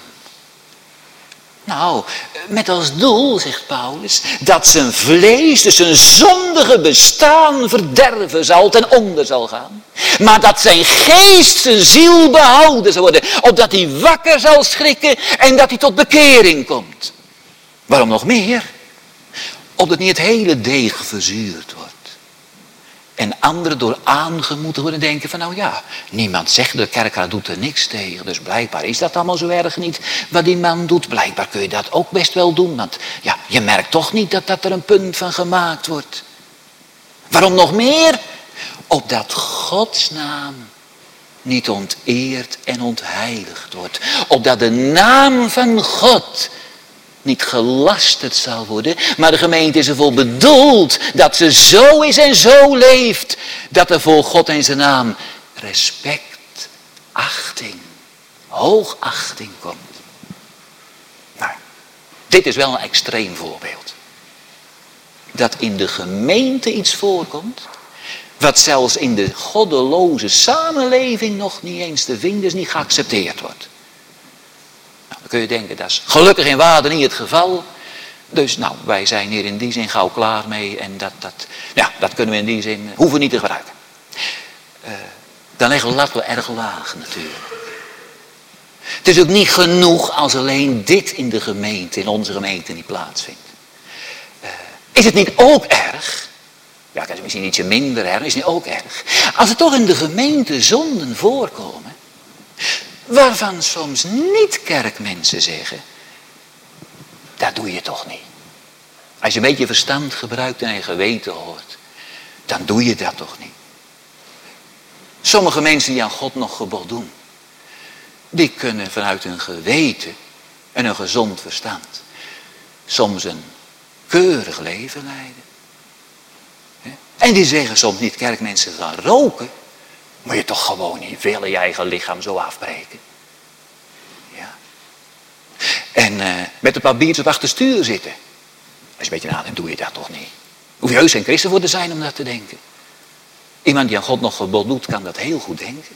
Nou, met als doel, zegt Paulus, dat zijn vlees, dus zijn zondige bestaan verderven zal, ten onder zal gaan. Maar dat zijn geest, zijn ziel behouden zal worden. Opdat hij wakker zal schrikken en dat hij tot bekering komt. Waarom nog meer? Opdat niet het hele deeg verzuurd wordt. En anderen door aangemoedigd worden denken van nou ja, niemand zegt de kerkraad doet er niks tegen. Dus blijkbaar is dat allemaal zo erg niet wat die man doet. Blijkbaar kun je dat ook best wel doen. Want ja, je merkt toch niet dat, dat er een punt van gemaakt wordt. Waarom nog meer? Opdat Gods naam niet onteerd en ontheiligd wordt. Opdat de naam van God niet gelasterd zal worden, maar de gemeente is ervoor bedoeld dat ze zo is en zo leeft, dat er voor God en zijn naam respect, achting, hoogachting komt. Nou, dit is wel een extreem voorbeeld. Dat in de gemeente iets voorkomt, wat zelfs in de goddeloze samenleving nog niet eens te vinden is, niet geaccepteerd wordt. Dan kun je denken, dat is gelukkig in waarde niet het geval. Dus nou, wij zijn hier in die zin gauw klaar mee. En dat, dat, ja, dat kunnen we in die zin, hoeven we niet te gebruiken. Uh, dan leggen we lat wel erg laag natuurlijk. Het is ook niet genoeg als alleen dit in de gemeente, in onze gemeente niet plaatsvindt. Uh, is het niet ook erg? Ja, dat is misschien ietsje minder erg, is het niet ook erg. Als er toch in de gemeente zonden voorkomen, waarvan soms niet kerkmensen zeggen, dat doe je toch niet. Als je een beetje verstand gebruikt en je geweten hoort, dan doe je dat toch niet. Sommige mensen die aan God nog gebod doen, die kunnen vanuit hun geweten en een gezond verstand soms een keurig leven leiden. En die zeggen soms niet, kerkmensen gaan roken, moet je toch gewoon niet willen je eigen lichaam zo afbreken. Ja. En uh, met een paar biertjes achter het stuur zitten. Als je een beetje nadenkt, doe je dat toch niet. Hoef je heus geen christen voor te zijn om dat te denken. Iemand die aan God nog gebod doet, kan dat heel goed denken.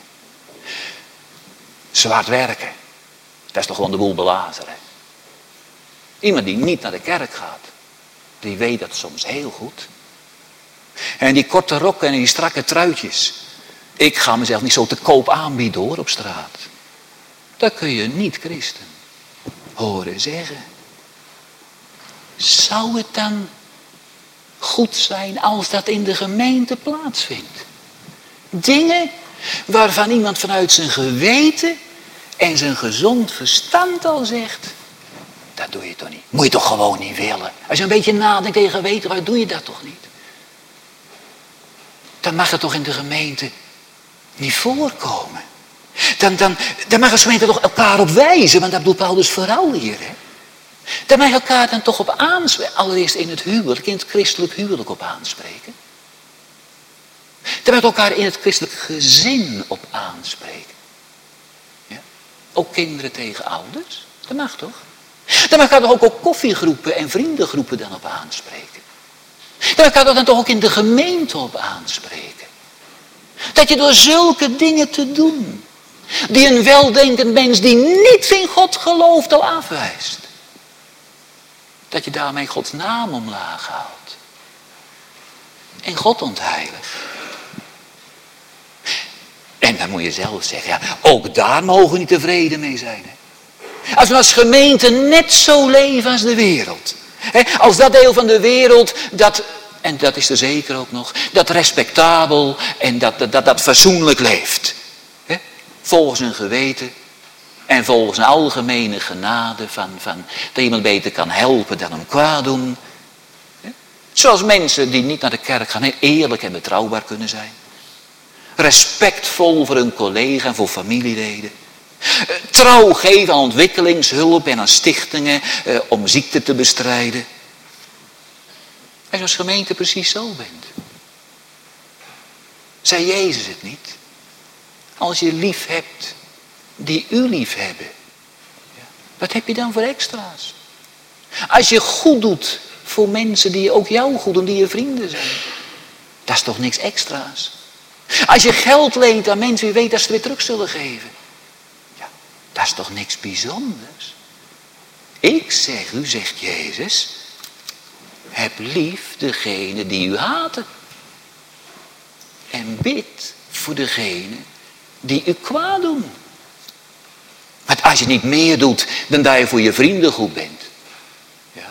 Zwaard werken, dat is toch gewoon de boel belazeren. Iemand die niet naar de kerk gaat, die weet dat soms heel goed. En die korte rokken en die strakke truitjes. Ik ga mezelf niet zo te koop aanbieden hoor op straat. Dat kun je niet christen. horen zeggen. Zou het dan goed zijn als dat in de gemeente plaatsvindt? Dingen waarvan iemand vanuit zijn geweten en zijn gezond verstand al zegt, dat doe je toch niet. Moet je toch gewoon niet willen. Als je een beetje nadenkt tegen geweten, waar doe je dat toch niet? Dan mag het toch in de gemeente niet voorkomen. Dan, dan, dan mag de gemeente toch elkaar op wijzen, want dat bedoelt Paulus vooral hier. Hè? Dan mag je elkaar dan toch op aanspreken. Allereerst in het huwelijk, in het christelijk huwelijk op aanspreken. Dan mag je elkaar in het christelijk gezin op aanspreken. Ja? Ook kinderen tegen ouders, dat mag toch? Dan mag je toch ook op koffiegroepen en vriendengroepen dan op aanspreken. Dan mag je dan toch ook in de gemeente op aanspreken. Dat je door zulke dingen te doen, die een weldenkend mens die niet in God gelooft al afwijst, dat je daarmee Gods naam omlaag haalt. En God ontheiligt. En dan moet je zelf zeggen, ja, ook daar mogen we niet tevreden mee zijn. Hè? Als we als gemeente net zo leven als de wereld. Hè? Als dat deel van de wereld, dat, en dat is er zeker ook nog, dat respectabel en dat dat, dat, dat fatsoenlijk leeft. Hè? Volgens een geweten en volgens een algemene genade van, van dat iemand beter kan helpen dan hem kwaad doen. Hè? Zoals mensen die niet naar de kerk gaan, eerlijk en betrouwbaar kunnen zijn. Respectvol voor hun collega en voor familieleden. Trouw geven aan ontwikkelingshulp en aan stichtingen eh, om ziekte te bestrijden. En als gemeente precies zo bent. Zei Jezus het niet? Als je lief hebt die u lief hebben. Wat heb je dan voor extra's? Als je goed doet voor mensen die ook jou goed doen, die je vrienden zijn. Dat is toch niks extra's? Als je geld leent aan mensen, wie weet dat ze het weer terug zullen geven. Ja, dat is toch niks bijzonders? Ik zeg u, zegt Jezus, heb lief degene die u haten. En bid voor degene die u kwaad doen. Want als je niet meer doet dan dat je voor je vrienden goed bent. Ja.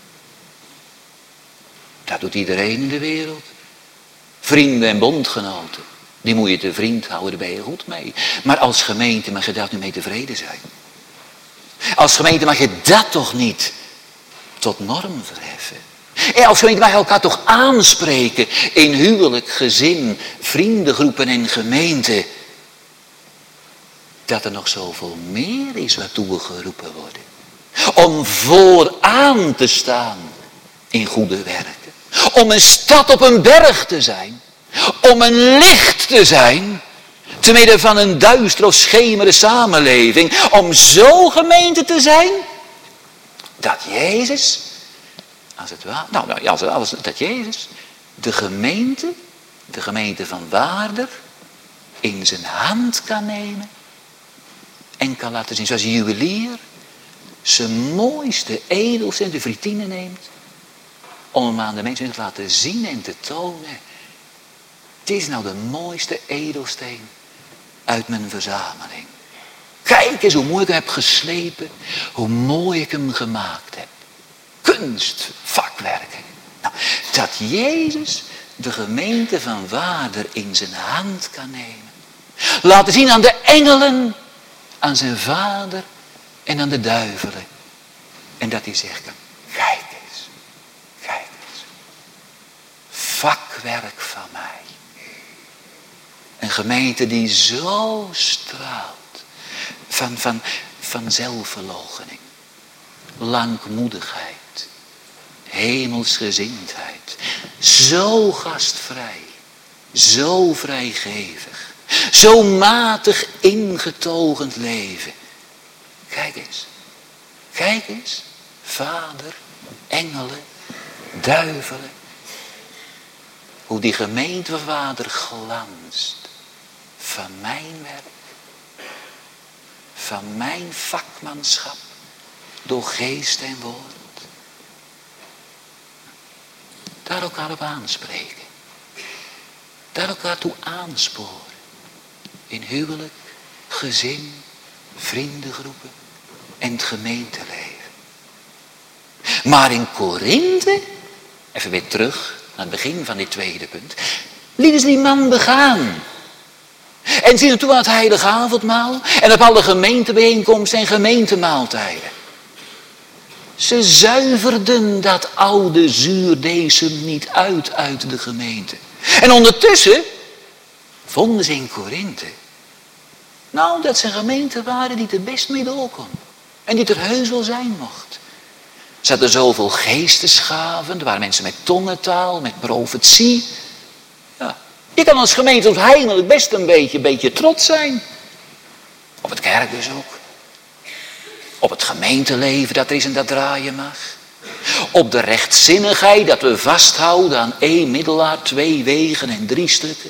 Dat doet iedereen in de wereld. Vrienden en bondgenoten. Die moet je te vriend houden, daar ben je goed mee. Maar als gemeente mag je daar nu mee tevreden zijn. Als gemeente mag je dat toch niet tot norm verheffen. En als gemeente mag je elkaar toch aanspreken in huwelijk, gezin, vriendengroepen en gemeente. Dat er nog zoveel meer is waartoe we geroepen worden. Om vooraan te staan in goede werken. Om een stad op een berg te zijn. Om een licht te zijn. Te midden van een duistere of schemere samenleving. Om zo gemeente te zijn. Dat Jezus. Als het ware. Nou, nou ja, als, als, dat Jezus. De gemeente. De gemeente van Waarder. In zijn hand kan nemen. En kan laten zien. Zoals een juwelier. Zijn mooiste edelste de fritine neemt. Om hem aan de mensen te laten zien en te tonen. Dit is nou de mooiste edelsteen uit mijn verzameling. Kijk eens hoe mooi ik hem heb geslepen. Hoe mooi ik hem gemaakt heb. Kunst, vakwerken. Nou, dat Jezus de gemeente van Waarder in zijn hand kan nemen. Laten zien aan de engelen. Aan zijn vader en aan de duivelen. En dat hij zegt, kijk eens. Kijk eens. Vakwerk van mij. Een gemeente die zo straalt van, van, van zelfverloochening, langmoedigheid, hemelsgezindheid, zo gastvrij, zo vrijgevig, zo matig ingetogend leven. Kijk eens, kijk eens, vader, engelen, duivelen, hoe die gemeente van Vader glanst. Van mijn werk. Van mijn vakmanschap. Door geest en woord. Daar elkaar op aanspreken. Daar elkaar toe aansporen. In huwelijk, gezin, vriendengroepen en het gemeenteleven. Maar in Korinthe, even weer terug naar het begin van dit tweede punt, lieten ze die man begaan. En zien toe aan het heilige avondmaal en op alle gemeentebijeenkomsten en gemeentemaaltijden. Ze zuiverden dat oude zuurdesem niet uit uit de gemeente. En ondertussen vonden ze in Korinthe, nou, dat ze gemeenten waren die er best mee door kon. En die er heus wel zijn mocht. Ze hadden zoveel geestesgaven. Er waren mensen met tongentaal, met profetie. Ja. Je kan als gemeente op heimelijk best een beetje, beetje trots zijn. Op het kerk dus ook. Op het gemeenteleven dat er is en dat draaien mag. Op de rechtzinnigheid dat we vasthouden aan één middelaar, twee wegen en drie stukken.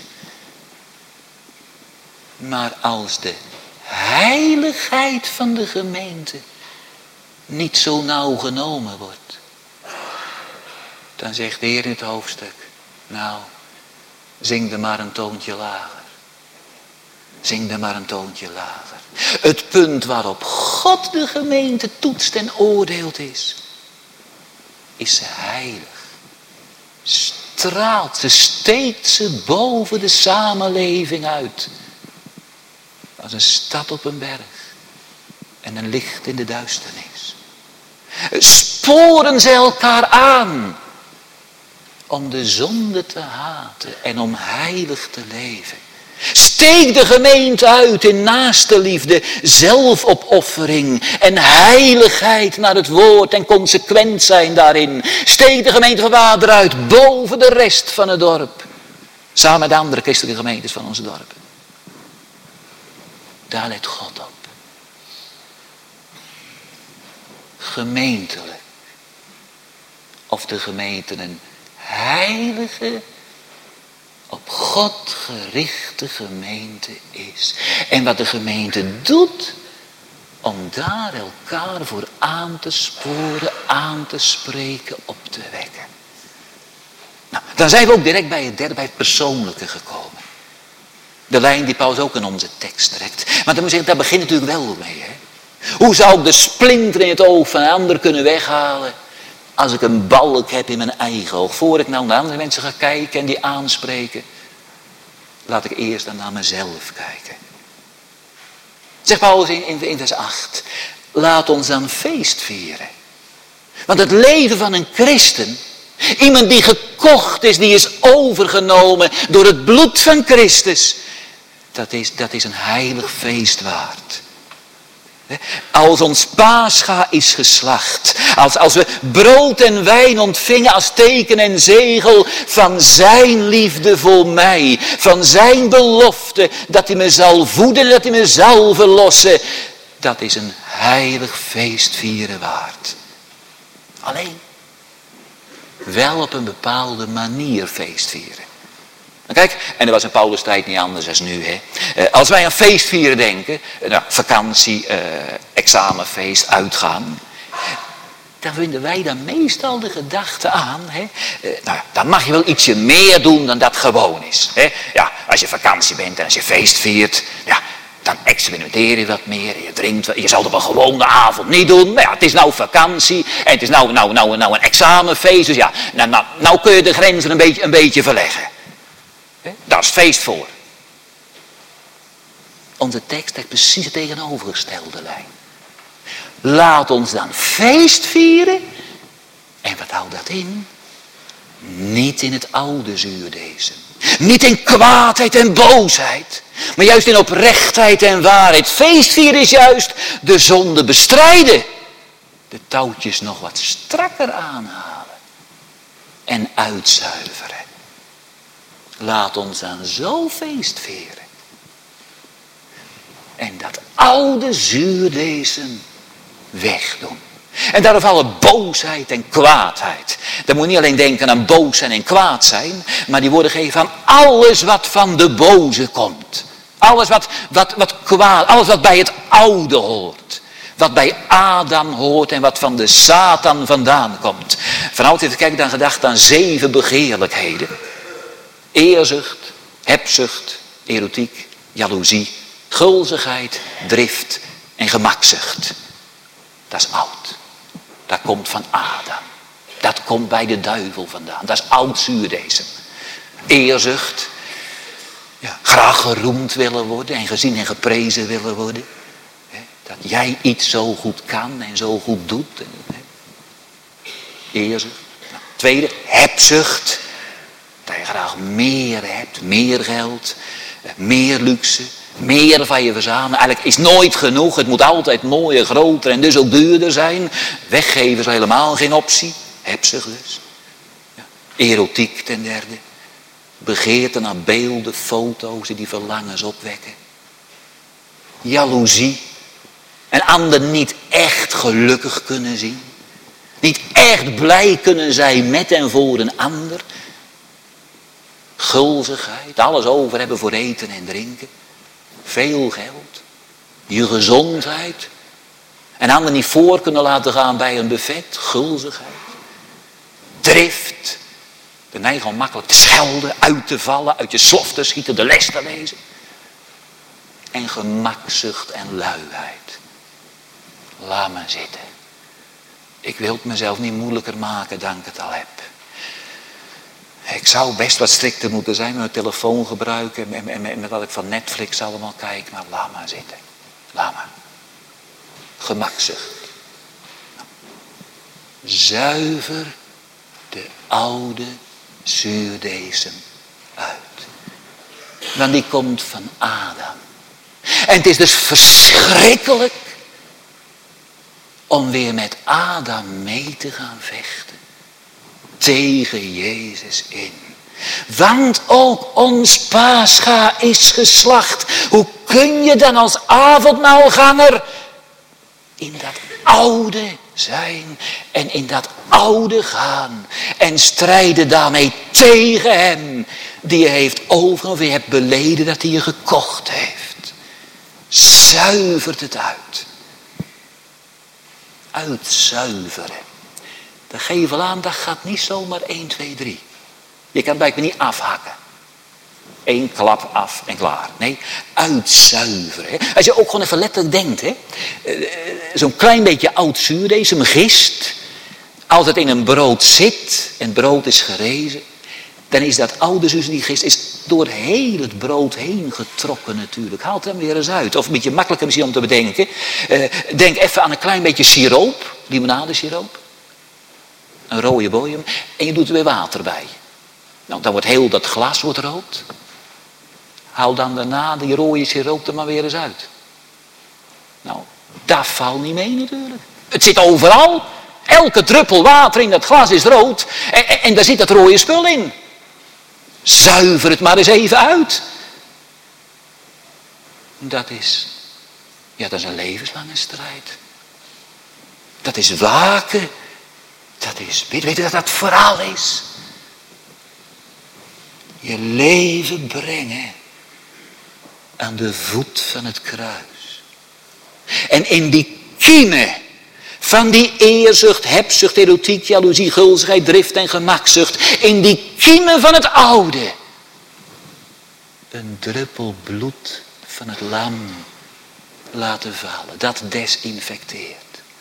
Maar als de heiligheid van de gemeente niet zo nauw genomen wordt, dan zegt de Heer in het hoofdstuk, nou, zing er maar een toontje lager. Zing er maar een toontje lager. Het punt waarop God de gemeente toetst en oordeelt is, is ze heilig. Straalt ze, steekt ze boven de samenleving uit. Als een stad op een berg en een licht in de duisternis. Sporen ze elkaar aan om de zonde te haten en om heilig te leven. Steek de gemeente uit in naaste liefde, zelfopoffering en heiligheid naar het woord en consequent zijn daarin. Steek de gemeente van Wader uit boven de rest van het dorp. Samen met de andere christelijke gemeentes van onze dorpen. Daar let God op. Gemeentelijk. Of de gemeente een heilige, op God gerichte gemeente is. En wat de gemeente doet, om daar elkaar voor aan te sporen, aan te spreken, op te wekken. Nou, dan zijn we ook direct bij het derde, bij het persoonlijke gekomen. De lijn die Paulus ook in onze tekst trekt. Maar dan moet je zeggen, daar begint natuurlijk wel mee. Hè? Hoe zou ik de splinter in het oog van een ander kunnen weghalen als ik een balk heb in mijn eigen oog? Voor ik nou naar andere mensen ga kijken en die aanspreken, laat ik eerst dan naar mezelf kijken. Zegt Paulus in, in, in vers acht. Laat ons dan feest vieren. Want het leven van een christen, iemand die gekocht is, die is overgenomen door het bloed van Christus, dat is, dat is een heilig feest waard. Als ons Pascha is geslacht, als, als we brood en wijn ontvingen als teken en zegel van zijn liefde voor mij, van zijn belofte dat hij me zal voeden en dat hij me zal verlossen, dat is een heilig feest vieren waard. Alleen, wel op een bepaalde manier feest vieren. Kijk, en dat was in Paulus' tijd niet anders dan nu. Hè. Als wij aan feest vieren denken, nou, vakantie, uh, examenfeest, uitgaan, dan vinden wij dan meestal de gedachte aan, hè, uh, nou, dan mag je wel ietsje meer doen dan dat gewoon is. Hè. Ja, als je vakantie bent en als je feest viert, ja, dan experimenteer je wat meer, je drinkt, je zal het op een gewone avond niet doen. Maar ja, het is nou vakantie en het is nou, nou, nou, nou een examenfeest, dus ja, nou, nou, nou kun je de grenzen een beetje, een beetje verleggen. Daar is feest voor. Onze tekst trekt precies het tegenovergestelde lijn. Laat ons dan feest vieren. En wat houdt dat in? Niet in het oude zuurdesem. Niet in kwaadheid en boosheid. Maar juist in oprechtheid en waarheid. Feest vieren is juist de zonde bestrijden. De touwtjes nog wat strakker aanhalen. En uitzuiveren. Laat ons dan zo feest vieren. En dat oude zuurdesem wegdoen. En daarom alle boosheid en kwaadheid. Dan moet je niet alleen denken aan boos zijn en kwaad zijn. Maar die worden gegeven aan alles wat van de boze komt. Alles wat, wat, wat kwaad, alles wat bij het oude hoort. Wat bij Adam hoort en wat van de Satan vandaan komt. Vanouds heeft de kerk dan gedacht aan zeven begeerlijkheden. Eerzucht, hebzucht, erotiek, jaloezie, gulzigheid, drift en gemakzucht. Dat is oud. dat komt van Adam. Dat komt bij de duivel vandaan. Dat is oud zuurdeesem. Eerzucht. Ja, graag geroemd willen worden en gezien en geprezen willen worden. He, dat jij iets zo goed kan en zo goed doet. En, he. Eerzucht. Nou, tweede, hebzucht. Dat je graag meer hebt, meer geld, meer luxe, meer van je verzamelen. Eigenlijk is nooit genoeg, het moet altijd mooier, groter en dus ook duurder zijn. Weggeven is helemaal geen optie, hebzucht dus. Ja. Erotiek ten derde. Begeerte naar beelden, foto's die verlangens opwekken. Jaloezie. En anderen niet echt gelukkig kunnen zien. Niet echt blij kunnen zijn met en voor een ander. Gulzigheid, alles over hebben voor eten en drinken. Veel geld. Je gezondheid. En anderen niet voor kunnen laten gaan bij een buffet. Gulzigheid. Drift. De neiging om makkelijk te schelden, uit te vallen, uit je slof te schieten, de les te lezen. En gemakzucht en luiheid. Laat me zitten. Ik wil het mezelf niet moeilijker maken dan ik het al heb. Ik zou best wat strikter moeten zijn met mijn telefoon gebruiken en, en, en met wat ik van Netflix allemaal kijk, maar laat maar zitten. Laat maar. Gemakzucht. Zuiver de oude zuurdeesem uit. Want die komt van Adam. En het is dus verschrikkelijk om weer met Adam mee te gaan vechten. Tegen Jezus in. Want ook ons Pascha is geslacht. Hoe kun je dan als avondmaalganger in dat oude zijn en in dat oude gaan en strijden daarmee tegen hem die je heeft over of je hebt beleden dat hij je gekocht heeft. Zuivert het uit. Uitzuiveren. De gevel aan, dat gaat niet zomaar één, twee, drie. Je kan bij me niet afhakken. Eén klap af en klaar. Nee, uitzuiveren. Hè. Als je ook gewoon even letterlijk denkt. Hè. Zo'n klein beetje oud zuurdeesem, gist. Als het in een brood zit en het brood is gerezen. Dan is dat oude zuur, die gist, is door heel het brood heen getrokken natuurlijk. Haalt hem weer eens uit. Of een beetje makkelijker misschien om te bedenken. Uh, denk even aan een klein beetje siroop. Limonadesiroop. Een rode bojem. En je doet er weer water bij. Nou, dan wordt heel dat glas wordt rood. Haal dan daarna die rode siroop er maar weer eens uit. Nou, dat valt niet mee natuurlijk. Het zit overal. Elke druppel water in dat glas is rood. En, en, en daar zit dat rode spul in. Zuiver het maar eens even uit. Dat is, ja, dat is een levenslange strijd. Dat is waken. Dat is, weet je dat dat vooral is? Je leven brengen aan de voet van het kruis. En in die kiemen van die eerzucht, hebzucht, erotiek, jaloezie, gulzigheid, drift en gemakzucht. In die kiemen van het oude. Een druppel bloed van het lam laten vallen. Dat desinfecteert.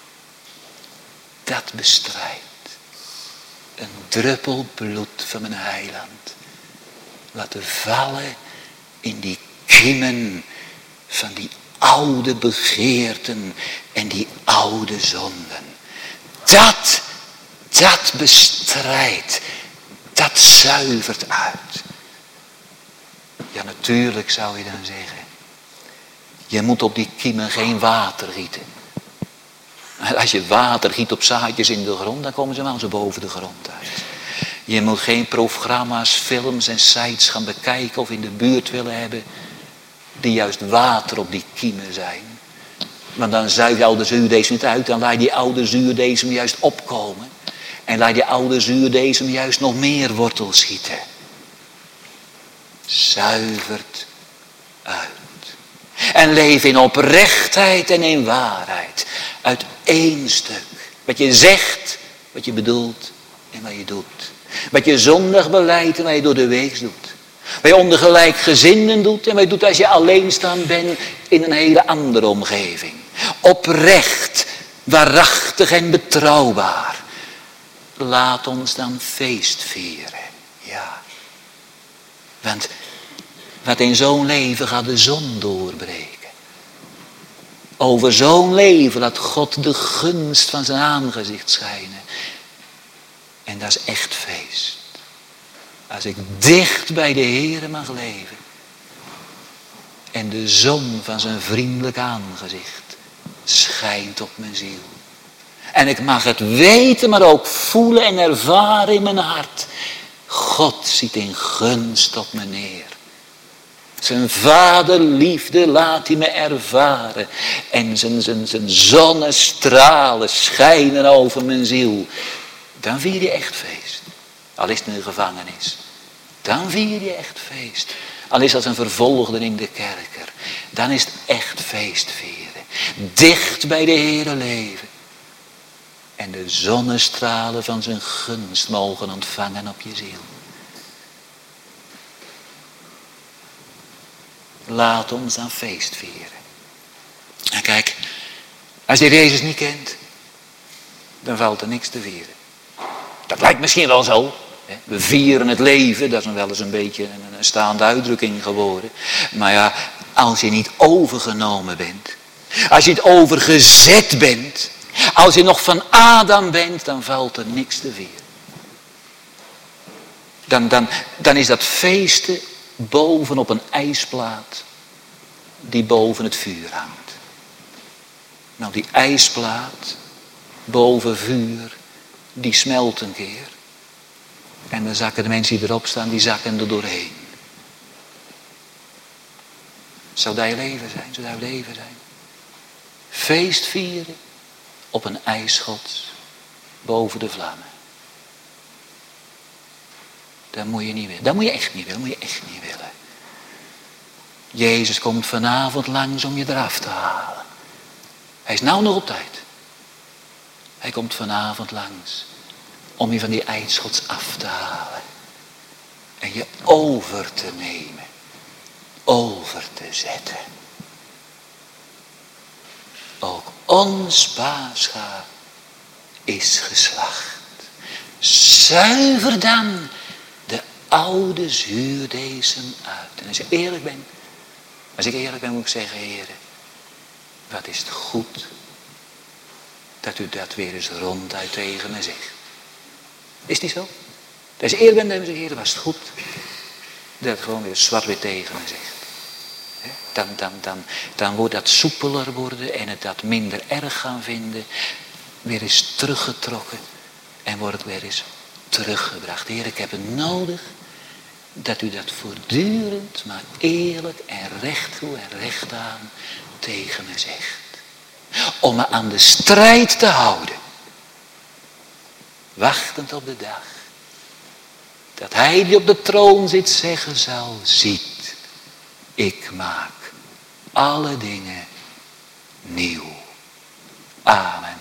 Dat bestrijdt. Een druppel bloed van mijn heiland laten vallen in die kiemen van die oude begeerten en die oude zonden. Dat, dat bestrijdt, dat zuivert uit. Ja, natuurlijk zou je dan zeggen, je moet op die kiemen geen water gieten. Als je water giet op zaadjes in de grond, dan komen ze wel zo boven de grond uit. Je moet geen programma's, films en sites gaan bekijken of in de buurt willen hebben die juist water op die kiemen zijn. Want dan zuig je oude zuurdesem niet uit, dan laat je die oude zuurdesem juist opkomen. En laat die oude zuurdesem juist nog meer wortel schieten. Zuivert uit. En leef in oprechtheid en in waarheid. Uit één stuk. Wat je zegt, wat je bedoelt en wat je doet. Wat je zondag beleidt en wat je door de week doet. Wat je onder gelijkgezinden doet en wat je doet als je alleenstaand bent in een hele andere omgeving. Oprecht waarachtig en betrouwbaar. Laat ons dan feest vieren. Ja. Want wat in zo'n leven gaat de zon doorbreken. Over zo'n leven laat God de gunst van zijn aangezicht schijnen. En dat is echt feest. Als ik dicht bij de Heere mag leven. En de zon van zijn vriendelijk aangezicht schijnt op mijn ziel. En ik mag het weten, maar ook voelen en ervaren in mijn hart. God ziet in gunst op me neer. Zijn vaderliefde laat hij me ervaren. En zijn, zijn, zijn zonnestralen schijnen over mijn ziel. Dan vier je echt feest. Al is het in de gevangenis. Dan vier je echt feest. Al is dat een vervolgde in de kerker. Dan is het echt feest vieren. Dicht bij de Heere leven. En de zonnestralen van zijn gunst mogen ontvangen op je ziel. Laat ons dan feest vieren. En kijk, als je Jezus niet kent, dan valt er niks te vieren. Dat lijkt misschien wel zo. We vieren het leven, dat is wel eens een beetje een staande uitdrukking geworden. Maar ja, als je niet overgenomen bent, als je niet overgezet bent, als je nog van Adam bent, dan valt er niks te vieren. Dan, dan, dan is dat feesten bovenop een ijsplaat die boven het vuur hangt. Nou, die ijsplaat boven vuur, die smelt een keer. En dan zakken de mensen die erop staan, die zakken er doorheen. Zou dat je leven zijn? Zou dat je leven zijn? Feest vieren op een ijsschots boven de vlammen. Dat moet je niet willen. Dat moet je echt niet willen. Dat moet je echt niet willen. Jezus komt vanavond langs om je eraf te halen. Hij is nou nog op tijd. Hij komt vanavond langs om je van die ijsschots af te halen. En je over te nemen. Over te zetten. Ook ons paascha is geslacht. Zuiver dan de oude zuurdesem uit. En als je eerlijk bent, als ik eerlijk ben moet ik zeggen, heren, wat is het goed dat u dat weer eens ronduit tegen me zegt. Is die zo? Als je eerlijk bent, dan zeg je, heren, was het goed dat het gewoon weer zwart-wit tegen me zegt. Dan, dan, dan, dan wordt dat soepeler worden en het dat minder erg gaan vinden. Weer eens teruggetrokken en wordt het weer eens teruggebracht. Heer, ik heb het nodig dat u dat voortdurend, maar eerlijk en recht toe en recht aan tegen me zegt. Om me aan de strijd te houden. Wachtend op de dag dat hij die op de troon zit zeggen zal, ziet, ik maak alle dingen nieuw. Amen.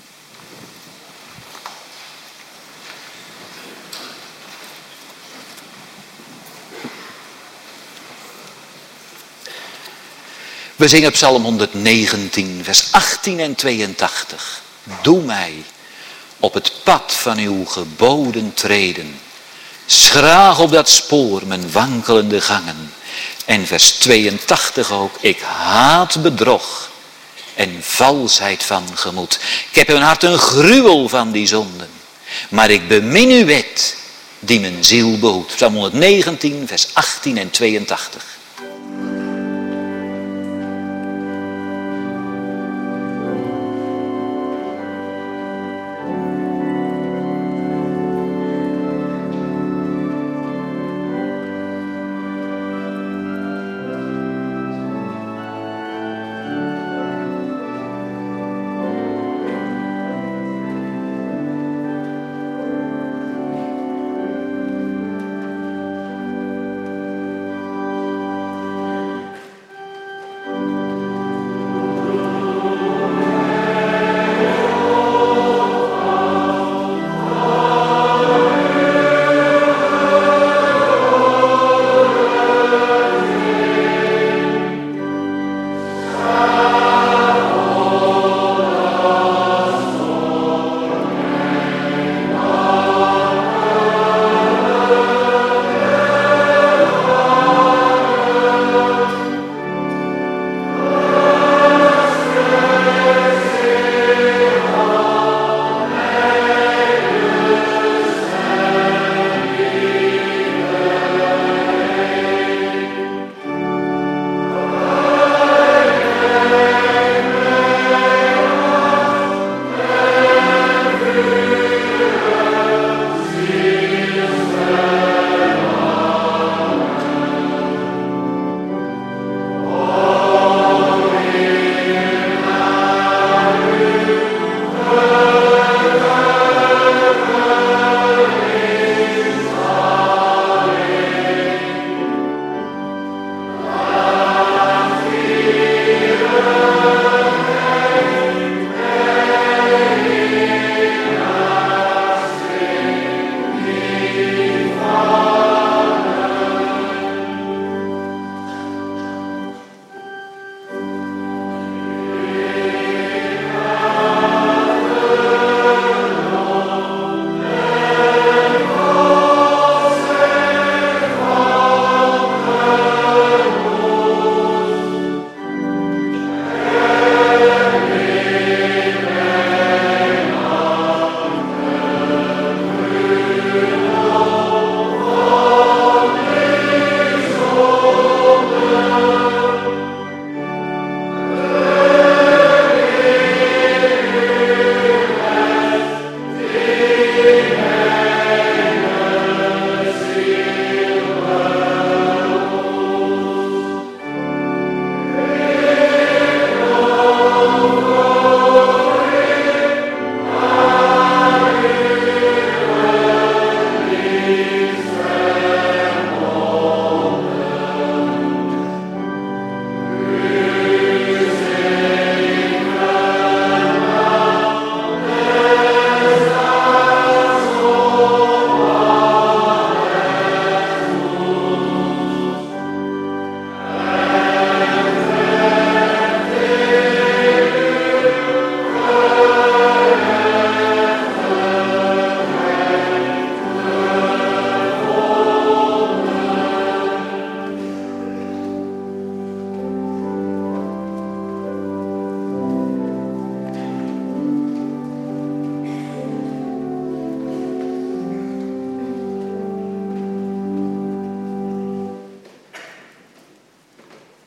We zingen Psalm honderdnegentien, vers achttien en tweeëntachtig. Doe mij op het pad van uw geboden treden. Schraag op dat spoor mijn wankelende gangen. En vers tweeëntachtig ook. Ik haat bedrog en valsheid van gemoed. Ik heb in mijn hart een gruwel van die zonden. Maar ik bemin uw wet die mijn ziel behoedt. Psalm honderdnegentien, vers achttien en tweeëntachtig.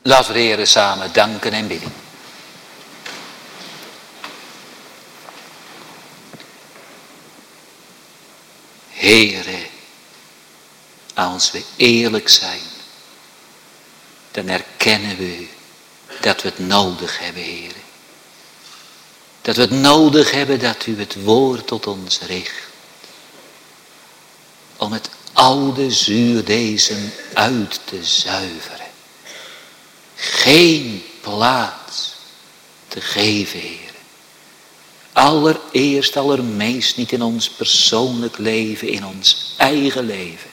Laten we de Heere samen danken en bidden. Heere, als we eerlijk zijn, dan erkennen we dat we het nodig hebben, Heere. Dat we het nodig hebben dat u het woord tot ons richt. Om het oude zuurdezen uit te zuiveren. Geen plaats te geven, Heere. Allereerst, allermeest niet in ons persoonlijk leven, in ons eigen leven.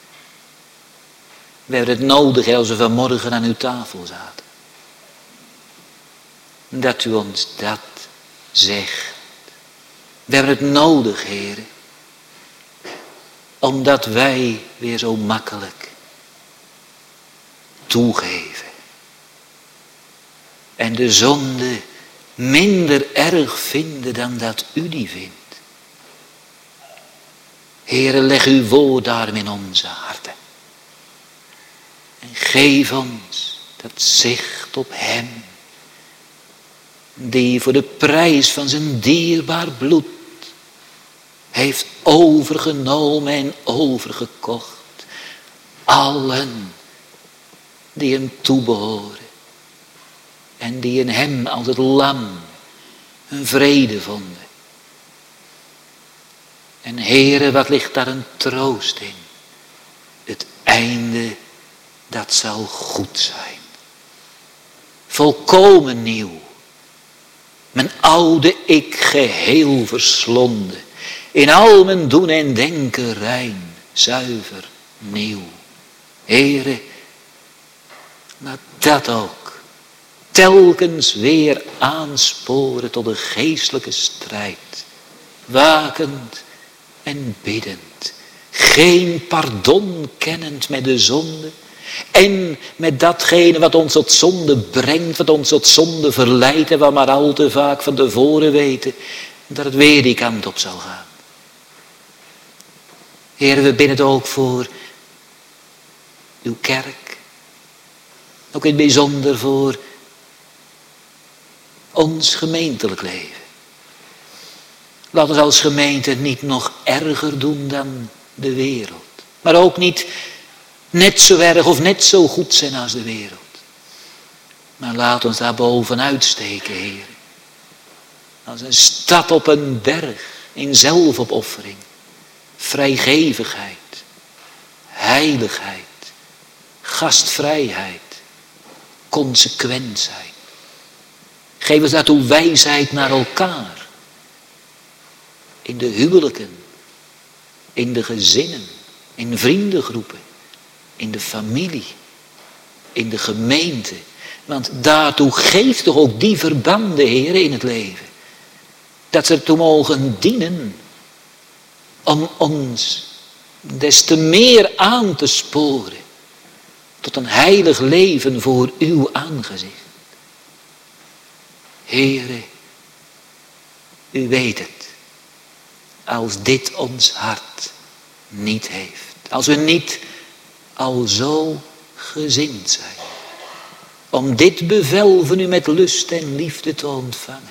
We hebben het nodig als we vanmorgen aan uw tafel zaten. Dat u ons dat zegt. We hebben het nodig, Heere. Omdat wij weer zo makkelijk toegeven. En de zonde minder erg vinden dan dat u die vindt. Heere, leg uw woord daarom in onze harten. En geef ons dat zicht op hem. Die voor de prijs van zijn dierbaar bloed heeft overgenomen en overgekocht. Allen die hem toebehoren. En die in hem als het lam een vrede vonden. En Heere, wat ligt daar een troost in. Het einde, dat zal goed zijn. Volkomen nieuw. Mijn oude ik geheel verslonden. In al mijn doen en denken rein, zuiver, nieuw. Heere, laat dat ook telkens weer aansporen tot een geestelijke strijd. Wakend en biddend. Geen pardon kennend met de zonde. En met datgene wat ons tot zonde brengt, wat ons tot zonde verleidt. En wat maar al te vaak van tevoren weten. Dat het weer die kant op zal gaan. Heer, we bidden het ook voor uw kerk. Ook in het bijzonder voor ons gemeentelijk leven. Laat ons als gemeente niet nog erger doen dan de wereld. Maar ook niet net zo erg of net zo goed zijn als de wereld. Maar laat ons daar bovenuit steken, Heer. Als een stad op een berg in zelfopoffering. Vrijgevigheid. Heiligheid. Gastvrijheid. Consequent zijn. Geef ons daartoe wijsheid naar elkaar. In de huwelijken. In de gezinnen. In vriendengroepen. In de familie. In de gemeente. Want daartoe geeft toch ook die verbanden, Heer, in het leven. Dat ze ertoe mogen dienen. Om ons des te meer aan te sporen. Tot een heilig leven voor uw aangezicht. Heere, u weet het. Als dit ons hart niet heeft. Als we niet al zo gezind zijn. Om dit bevel van u met lust en liefde te ontvangen.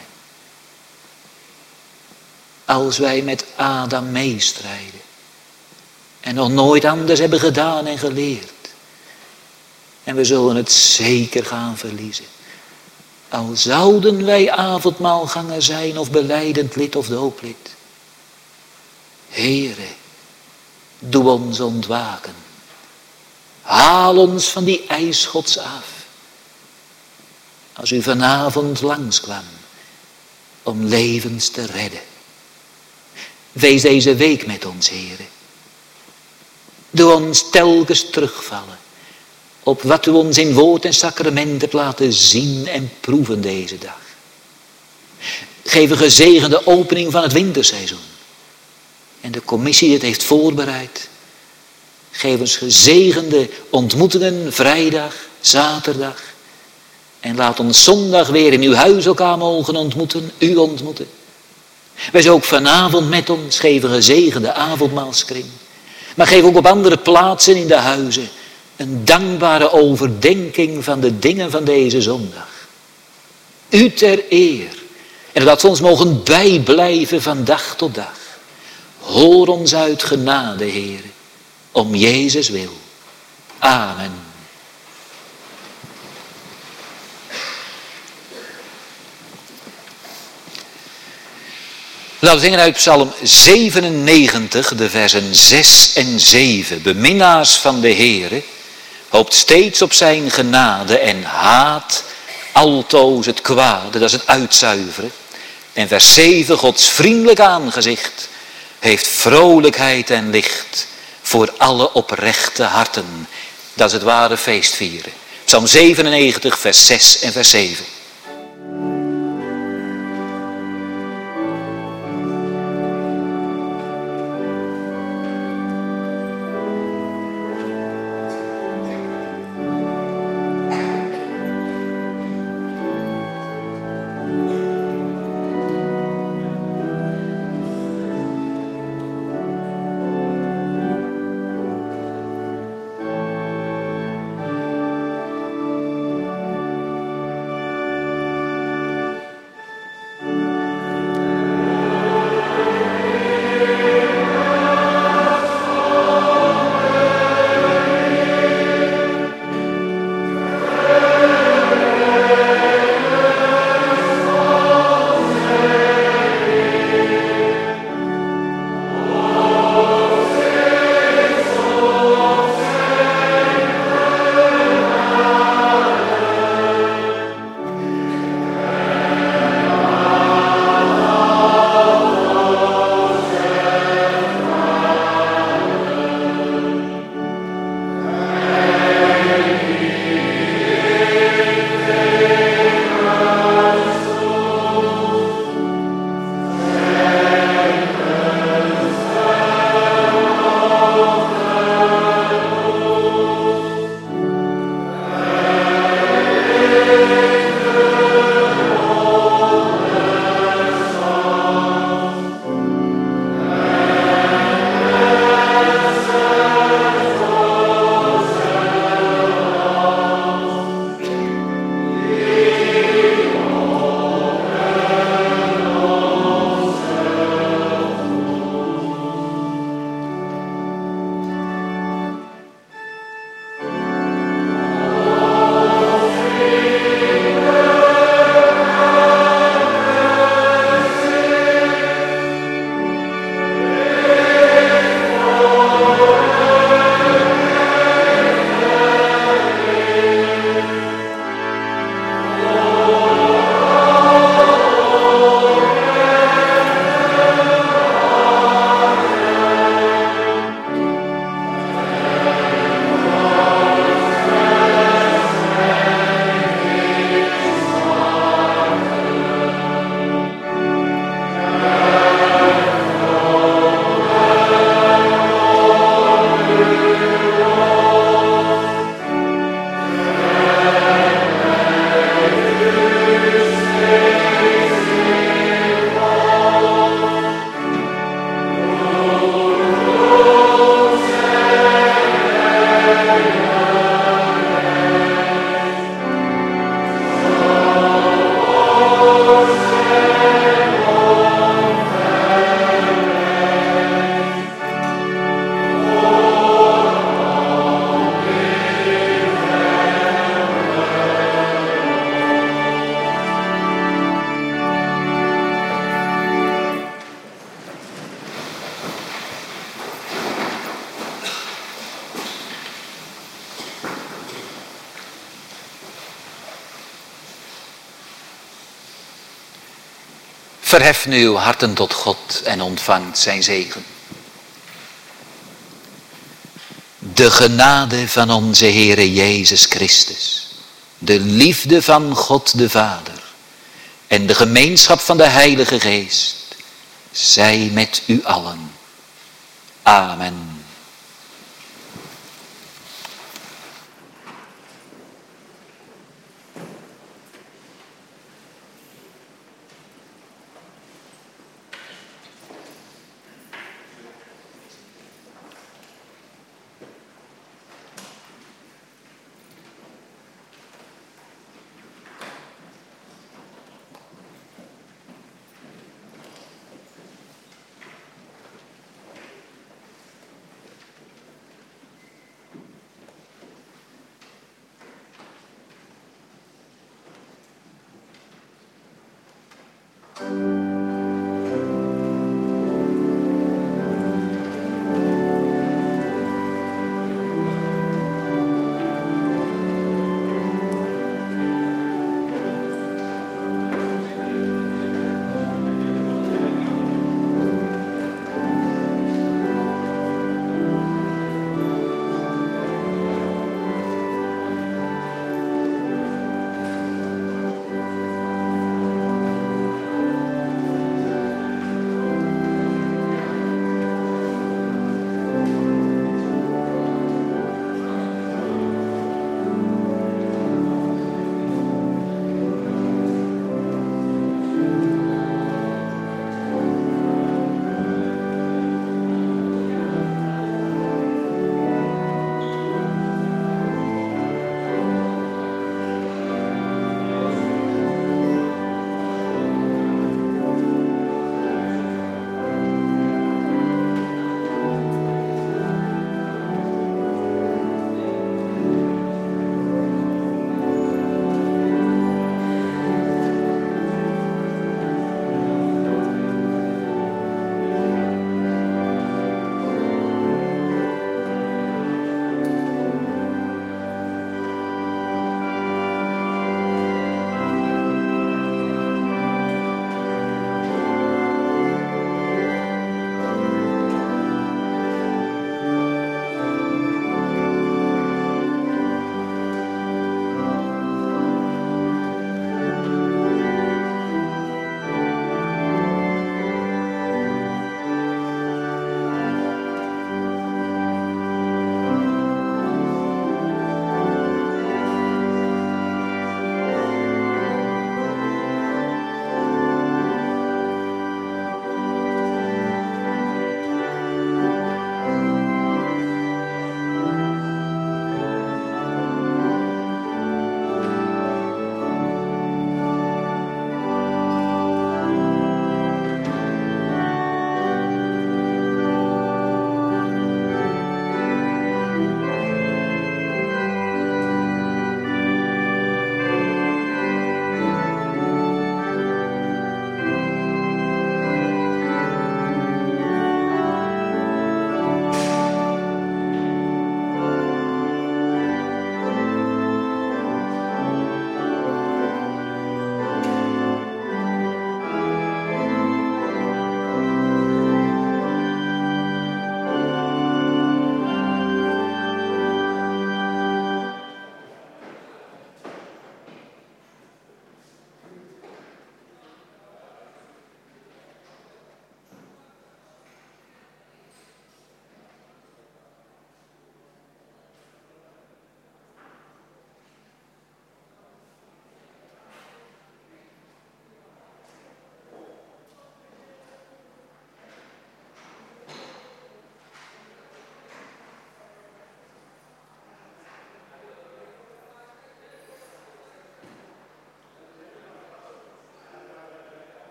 Als wij met Adam meestrijden. En nog nooit anders hebben gedaan en geleerd. En we zullen het zeker gaan verliezen. Al zouden wij avondmaalganger zijn of belijdend lid of dooplid. Heere, doe ons ontwaken. Haal ons van die ijsschots af. Als u vanavond langskwam om levens te redden. Wees deze week met ons, Heere. Doe ons telkens terugvallen op wat u ons in woord en sacrament hebt laten zien en proeven deze dag. Geef een gezegende opening van het winterseizoen. En de commissie die het heeft voorbereid. Geef ons gezegende ontmoetingen vrijdag, zaterdag. En laat ons zondag weer in uw huis elkaar mogen ontmoeten, u ontmoeten. Wees ook vanavond met ons, geef een gezegende avondmaalskring. Maar geef ook op andere plaatsen in de huizen Een dankbare overdenking van de dingen van deze zondag. U ter eer. En dat we ons mogen bijblijven van dag tot dag. Hoor ons uit genade, Heere, om Jezus wil. Amen. Laten we zingen uit Psalm zevenennegentig, de versen zes en zeven. Beminnaars van de Heere, hoopt steeds op zijn genade en haat altoos het kwade, dat is het uitzuiveren. En vers zeven, Gods vriendelijk aangezicht heeft vrolijkheid en licht voor alle oprechte harten. Dat is het ware feestvieren. Psalm zevenennegentig, vers zes en vers zeven. Verhef nu uw harten tot God en ontvangt zijn zegen. De genade van onze Heere Jezus Christus, de liefde van God de Vader en de gemeenschap van de Heilige Geest, zij met u allen. Amen.